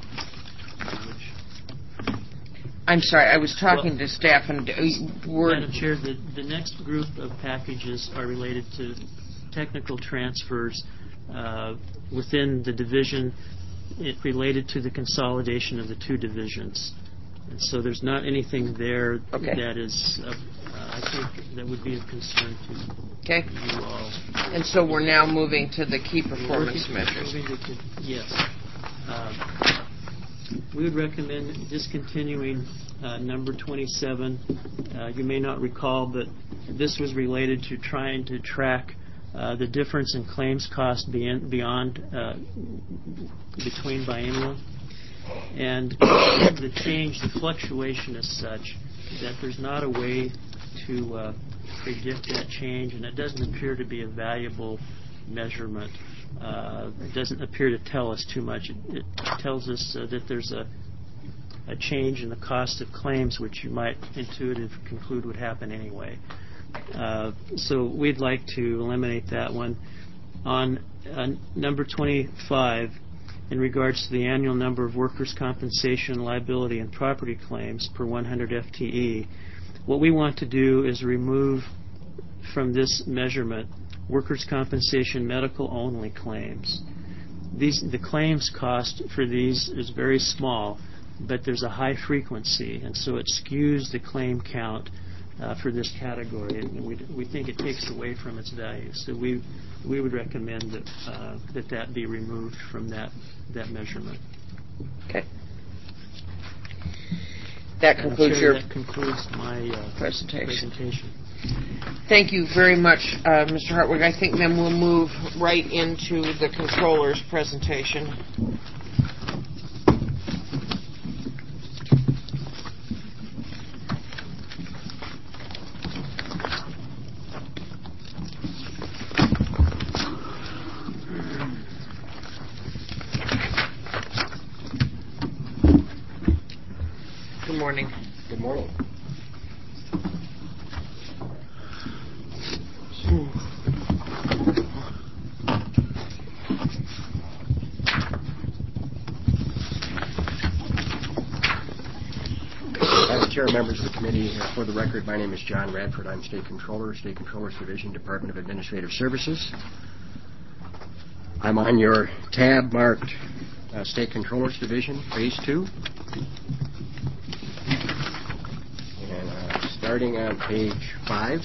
I'm sorry, I was talking well, to staff and uh, word. Madam Chair, the, the next group of packages are related to technical transfers uh, within the division. It related to the consolidation of the two divisions. And so there's not anything there okay. that is, uh, uh, I think, that would be of concern to okay. you all. And so we're now moving to the key performance moving, measures. Moving to, yes. Um, we would recommend discontinuing uh, number twenty-seven. Uh, you may not recall, but this was related to trying to track uh, the difference in claims cost beyond, beyond uh, between biennial. And the change, the fluctuation is such that there's not a way to uh, predict that change, and it doesn't appear to be a valuable measurement. Uh, it doesn't appear to tell us too much. It, it tells us uh, that there's a, a change in the cost of claims, which you might intuitively conclude would happen anyway. Uh, so we'd like to eliminate that one. On uh, number twenty-five, in regards to the annual number of workers' compensation, liability, and property claims per one hundred F T E, what we want to do is remove from this measurement workers' compensation medical-only claims. These, the claims cost for these is very small, but there's a high frequency, and so it skews the claim count uh, for this category, and we, we think it takes away from its value. So we we would recommend that uh, that, that be removed from that that measurement. Okay. That concludes Chair, your that concludes my uh, presentation. presentation. Thank you very much, uh, Mister Hartwig. I think then we'll move right into the controller's presentation. Good morning. Good morning. Madam Chair, members of the committee, uh, for the record, my name is John Radford. I'm State Controller, State Controller's Division, Department of Administrative Services. I'm on your tab marked uh, State Controller's Division, Phase two. And uh, starting on page five.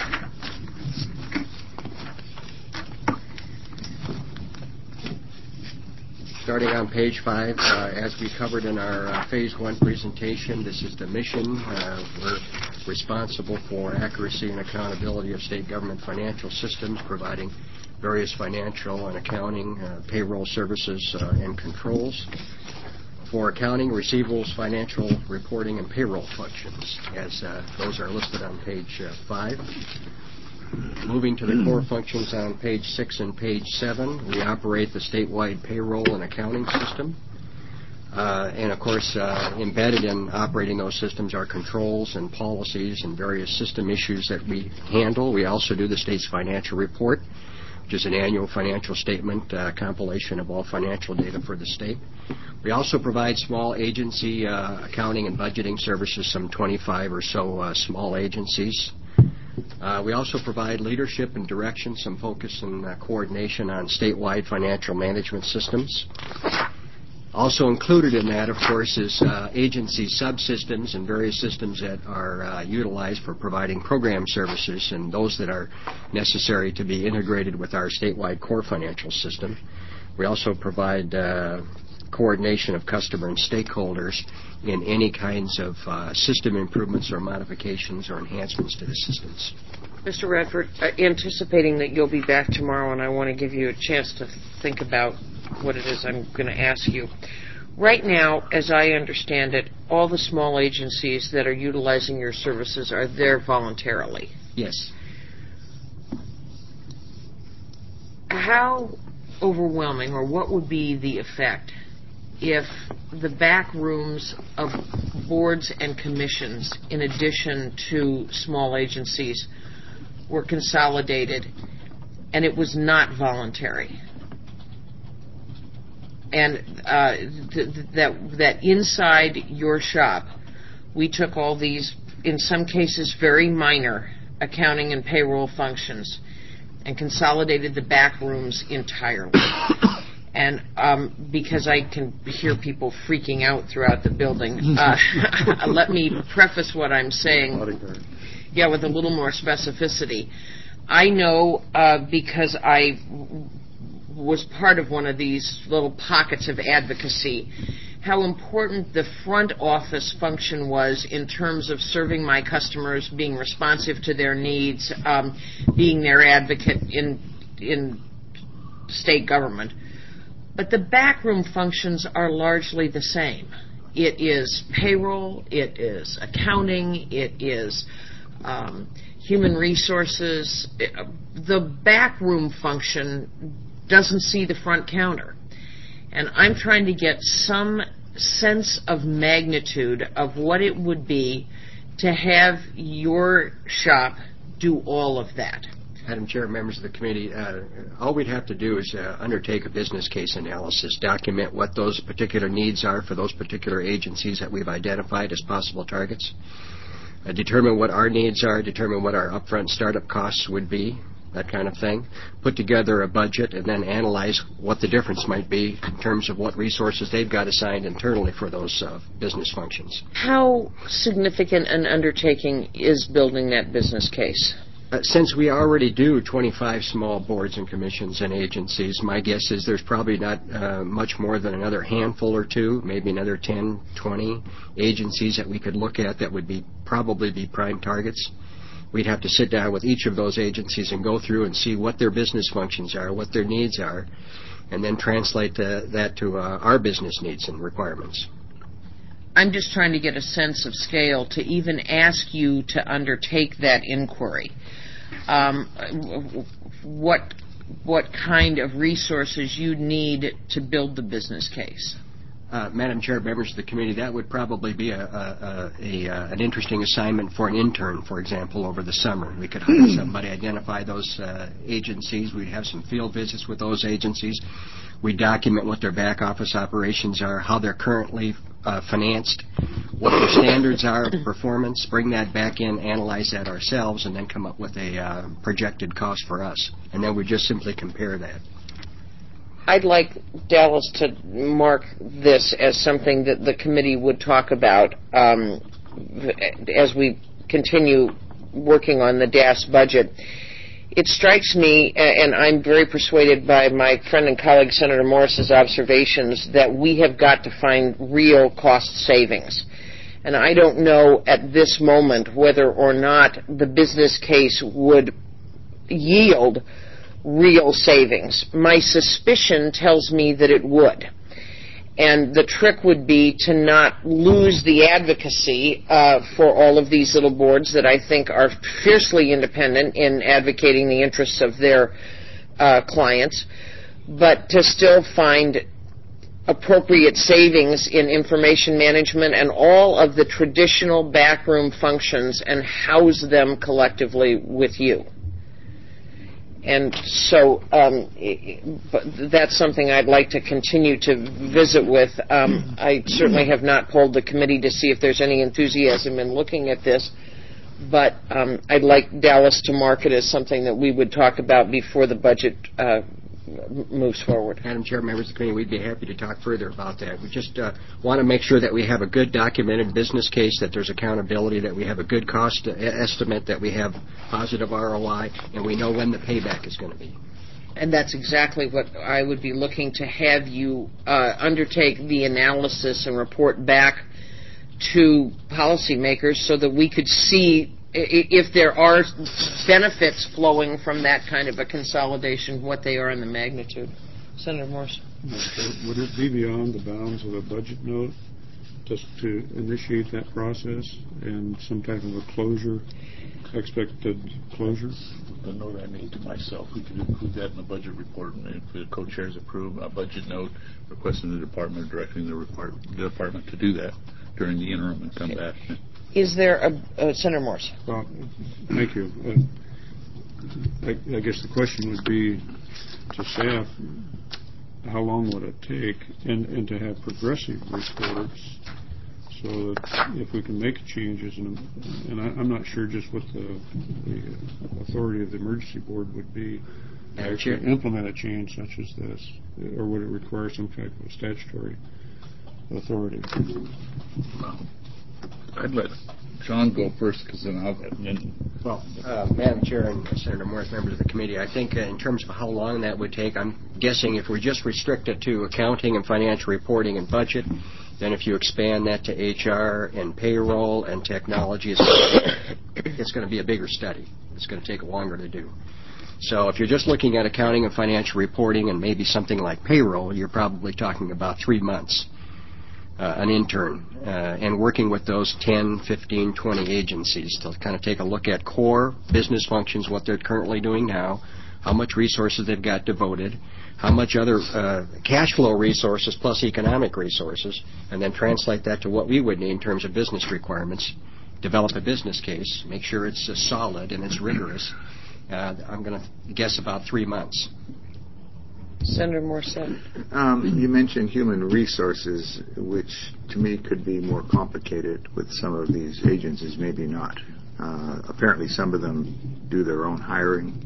Starting on page five, uh, as we covered in our uh, phase one presentation, this is the mission. Uh, we're responsible for accuracy and accountability of state government financial systems, providing various financial and accounting, uh, payroll services, uh, and controls. For accounting, receivables, financial reporting, and payroll functions, as uh, those are listed on page uh, five. Moving to the core functions on page six and page seven, we operate the statewide payroll and accounting system. Uh, and of course, uh, embedded in operating those systems are controls and policies and various system issues that we handle. We also do the state's financial report, which is an annual financial statement uh, compilation of all financial data for the state. We also provide small agency uh, accounting and budgeting services, some twenty-five or so uh, small agencies. Uh, we also provide leadership and direction, some focus and uh, coordination on statewide financial management systems. Also included in that, of course, is uh, agency subsystems and various systems that are uh, utilized for providing program services and those that are necessary to be integrated with our statewide core financial system. We also provide uh, coordination of customer and stakeholders in any kinds of uh, system improvements or modifications or enhancements to the systems. Mister Radford, uh, anticipating that you'll be back tomorrow, and I want to give you a chance to think about what it is I'm going to ask you. Right now, as I understand it, all the small agencies that are utilizing your services are there voluntarily. Yes. How overwhelming, or what would be the effect if the back rooms of boards and commissions, in addition to small agencies, were consolidated and it was not voluntary? And uh, th- th- that that inside your shop, we took all these, in some cases, very minor accounting and payroll functions and consolidated the back rooms entirely. And um, because I can hear people freaking out throughout the building, uh, let me preface what I'm saying, yeah, with a little more specificity. I know uh, because I was part of one of these little pockets of advocacy, how important the front office function was in terms of serving my customers, being responsive to their needs, um, being their advocate in in state government. But the backroom functions are largely the same. It is payroll, it is accounting, it is um, human resources. The backroom function doesn't see the front counter. And I'm trying to get some sense of magnitude of what it would be to have your shop do all of that. Madam Chair, members of the committee, uh, all we'd have to do is uh, undertake a business case analysis, document what those particular needs are for those particular agencies that we've identified as possible targets, uh, determine what our needs are, determine what our upfront startup costs would be, that kind of thing, put together a budget, and then analyze what the difference might be in terms of what resources they've got assigned internally for those uh, business functions. How significant an undertaking is building that business case? Uh, since we already do twenty-five small boards and commissions and agencies, my guess is there's probably not uh, much more than another handful or two, maybe another ten, twenty agencies that we could look at that would be probably be prime targets. We'd have to sit down with each of those agencies and go through and see what their business functions are, what their needs are, and then translate uh, that to uh, our business needs and requirements. I'm just trying to get a sense of scale to even ask you to undertake that inquiry. Um, what what kind of resources you need to build the business case? Uh, Madam Chair, members of the committee, that would probably be a, a, a, a an interesting assignment for an intern, for example, over the summer. We could hire somebody, identify those uh, agencies. We'd have some field visits with those agencies. We document what their back office operations are, how they're currently uh, financed, what their standards are of performance, bring that back in, analyze that ourselves, and then come up with a uh, projected cost for us. And then we just simply compare that. I'd like Dallas to mark this as something that the committee would talk about um, as we continue working on the D A S budget. It strikes me, and I'm very persuaded by my friend and colleague Senator Morris's observations, that we have got to find real cost savings. And I don't know at this moment whether or not the business case would yield real savings. My suspicion tells me that it would. And the trick would be to not lose the advocacy uh, for all of these little boards that I think are fiercely independent in advocating the interests of their uh, clients, but to still find appropriate savings in information management and all of the traditional backroom functions and house them collectively with you. And so um, that's something I'd like to continue to visit with. Um, I certainly have not polled the committee to see if there's any enthusiasm in looking at this, but um, I'd like Dallas to mark it as something that we would talk about before the budget uh, moves forward. Madam Chair, members of the committee, we'd be happy to talk further about that. We just uh, want to make sure that we have a good documented business case, that there's accountability, that we have a good cost estimate, that we have positive R O I, and we know when the payback is going to be. And that's exactly what I would be looking to have you uh, undertake the analysis and report back to policymakers so that we could see if there are benefits flowing from that kind of a consolidation, what they are in the magnitude. Senator Morse. Would it be beyond the bounds of a budget note just to initiate that process and some type of a closure, expected closure? The note I made to myself, we could include that in the budget report, and if the co-chairs approve a budget note requesting the department, directing the, repart- the department to do that during the interim and come okay. back. Is there a uh, Senator Morse? Well, thank you. Uh, I, I guess the question would be to staff, how long would it take, and, and to have progressive reports so that if we can make changes, and, and I, I'm not sure just what the, the authority of the emergency board would be to actually implement a change such as this, or would it require some type of statutory authority? Well, I'd let John go first, because then I'll get in. Well, uh, Madam Chair and Senator Morris, members of the committee, I think uh, in terms of how long that would take, I'm guessing if we just restrict it to accounting and financial reporting and budget, then if you expand that to H R and payroll and technology, it's going to, it's going to be a bigger study. It's going to take longer to do. So if you're just looking at accounting and financial reporting and maybe something like payroll, you're probably talking about three months. Uh, an intern, uh, and working with those ten, fifteen, twenty agencies to kind of take a look at core business functions, what they're currently doing now, how much resources they've got devoted, how much other uh, cash flow resources plus economic resources, and then translate that to what we would need in terms of business requirements, develop a business case, make sure it's uh, solid and it's rigorous. Uh, I'm going to guess about three months. Senator Morissette. Um, you mentioned human resources, which to me could be more complicated with some of these agencies, maybe not. Uh, apparently some of them do their own hiring,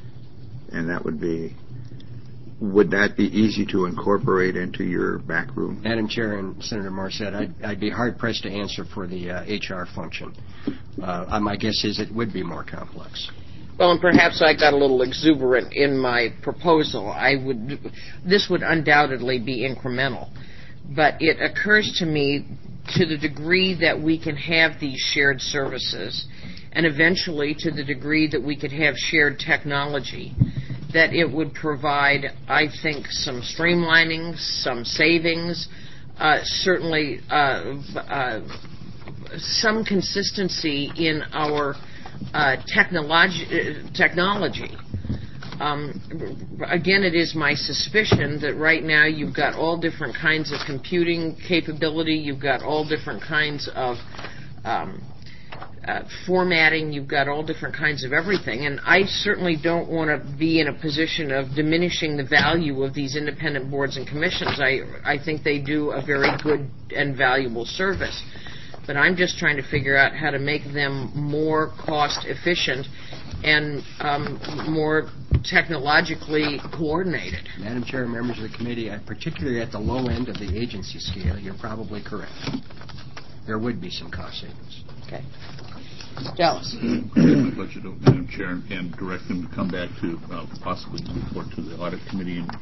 and that would be, would that be easy to incorporate into your back room? Madam Chair and Senator Morissette, I'd, I'd be hard-pressed to answer for the uh, H R function. Uh, my guess is it would be more complex. Well, and perhaps I got a little exuberant in my proposal. I would, this would undoubtedly be incremental, but it occurs to me, to the degree that we can have these shared services, and eventually to the degree that we could have shared technology, that it would provide, I think, some streamlining, some savings, uh, certainly uh, uh, some consistency in our Uh, technology. Uh, technology. Um, again, it is my suspicion that right now you've got all different kinds of computing capability, you've got all different kinds of um, uh, formatting, you've got all different kinds of everything, and I certainly don't want to be in a position of diminishing the value of these independent boards and commissions. I, I think they do a very good and valuable service. But I'm just trying to figure out how to make them more cost efficient and um, more technologically coordinated. Madam Chair, members of the committee, uh, particularly at the low end of the agency scale, you're probably correct. There would be some cost savings. Okay. Dallas. My budget, Madam Chair, and direct them to come back to uh, possibly report to the audit committee and,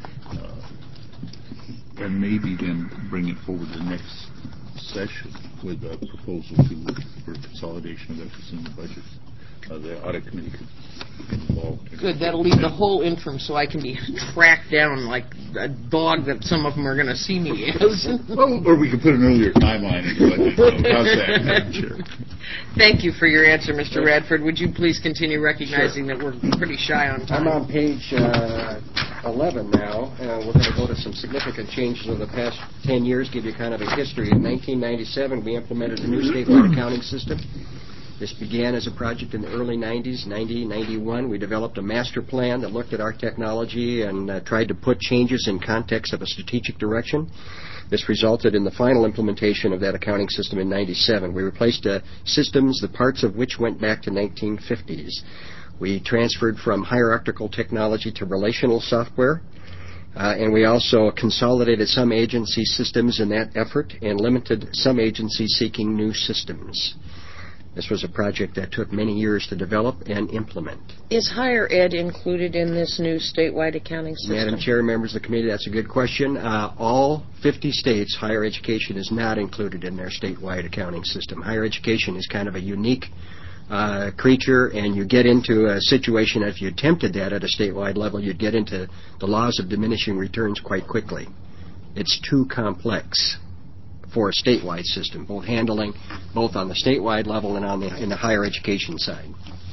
uh, and maybe then bring it forward to the next session with a proposal to for consolidation of efforts in the budget. uh, the audit committee could get involved. Good. That'll leave the whole interim so I can be tracked down like a dog that some of them are going to see me as. Well, or we could put an earlier timeline in your budget. How's that, Madam Chair? Thank you for your answer, Mister Radford. Would you please continue recognizing sure. that we're pretty shy on time? I'm on page uh, eleven now. Uh, we're going to go to some significant changes over the past ten years, give you kind of a history. In nineteen ninety-seven, we implemented a new statewide accounting system. This began as a project in the early nineties, ninety, ninety-one. We developed a master plan that looked at our technology and uh, tried to put changes in context of a strategic direction. This resulted in the final implementation of that accounting system in ninety-seven. We replaced uh, systems, the parts of which went back to nineteen fifties. We transferred from hierarchical technology to relational software. Uh, and we also consolidated some agency systems in that effort and limited some agencies seeking new systems. This was a project that took many years to develop and implement. Is higher ed included in this new statewide accounting system? Madam Chair, members of the committee, that's a good question. Uh, all fifty states, higher education is not included in their statewide accounting system. Higher education is kind of a unique uh, creature, and you get into a situation, if you attempted that at a statewide level, you'd get into the laws of diminishing returns quite quickly. It's too complex for a statewide system, both handling, both on the statewide level and on the in the higher education side.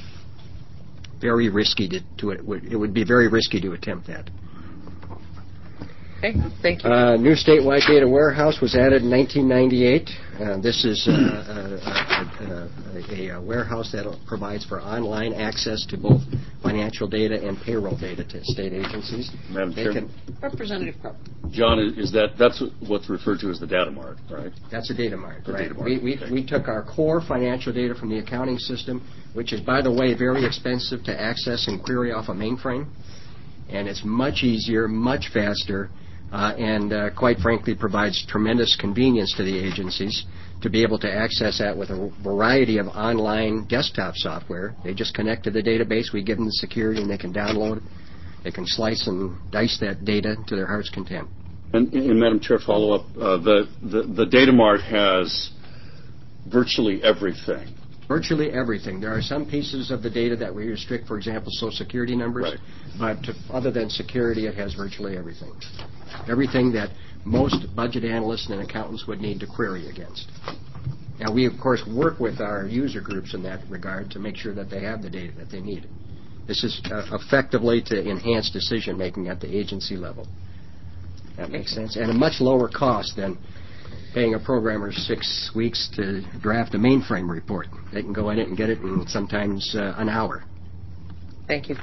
Very risky to, to it. Would, it would be very risky to attempt that. Okay, thank you. Uh, new statewide data warehouse was added in nineteen ninety-eight. Uh, this is uh, a, a, a, a warehouse that provides for online access to both financial data and payroll data to state agencies. Madam Chairman, Representative Crow. John, is that that's what's referred to as the data mart, right? That's a data mart, the right? Data mart. We, we, okay. we took our core financial data from the accounting system, which is, by the way, very expensive to access and query off a mainframe, and it's much easier, much faster, Uh, and uh, quite frankly provides tremendous convenience to the agencies to be able to access that with a variety of online desktop software. They just connect to the database, we give them the security, and they can download it. They can slice and dice that data to their heart's content. And, and Madam Chair, follow up, uh, the, the, the data mart has virtually everything. Virtually everything. There are some pieces of the data that we restrict, for example, Social Security numbers, right. but to, other than security, it has virtually everything. Everything that most budget analysts and accountants would need to query against. Now, we, of course, work with our user groups in that regard to make sure that they have the data that they need. This is uh, effectively to enhance decision-making at the agency level. That makes sense. And a much lower cost than paying a programmer six weeks to draft a mainframe report. They can go in it and get it in sometimes uh, an hour. Thank you.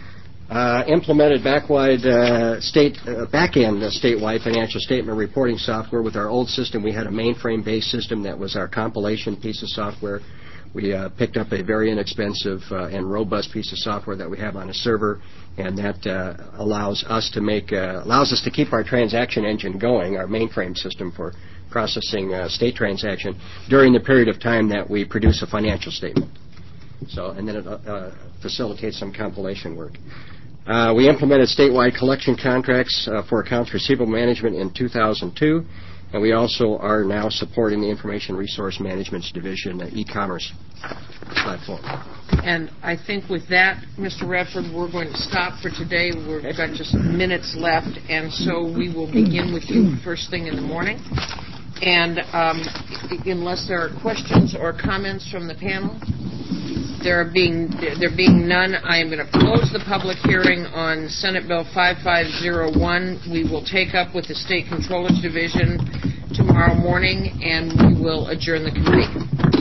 Uh, implemented backwide uh, state uh, back-end uh, statewide financial statement reporting software. With our old system, we had a mainframe-based system that was our compilation piece of software. We uh, picked up a very inexpensive uh, and robust piece of software that we have on a server, and that uh, allows us to make uh, allows us to keep our transaction engine going, our mainframe system for processing uh, state transaction during the period of time that we produce a financial statement. So, and then it uh, facilitates some compilation work. Uh, we implemented statewide collection contracts uh, for accounts receivable management in two thousand two, and we also are now supporting the Information Resource Management's division, uh, e-commerce platform. And I think with that, Mister Radford, we're going to stop for today. We've got just minutes left, and so we will begin with you first thing in the morning. And um, unless there are questions or comments from the panel, there being there being none, I am going to close the public hearing on Senate Bill five five zero one. We will take up with the State Controller's Division tomorrow morning, and we will adjourn the committee.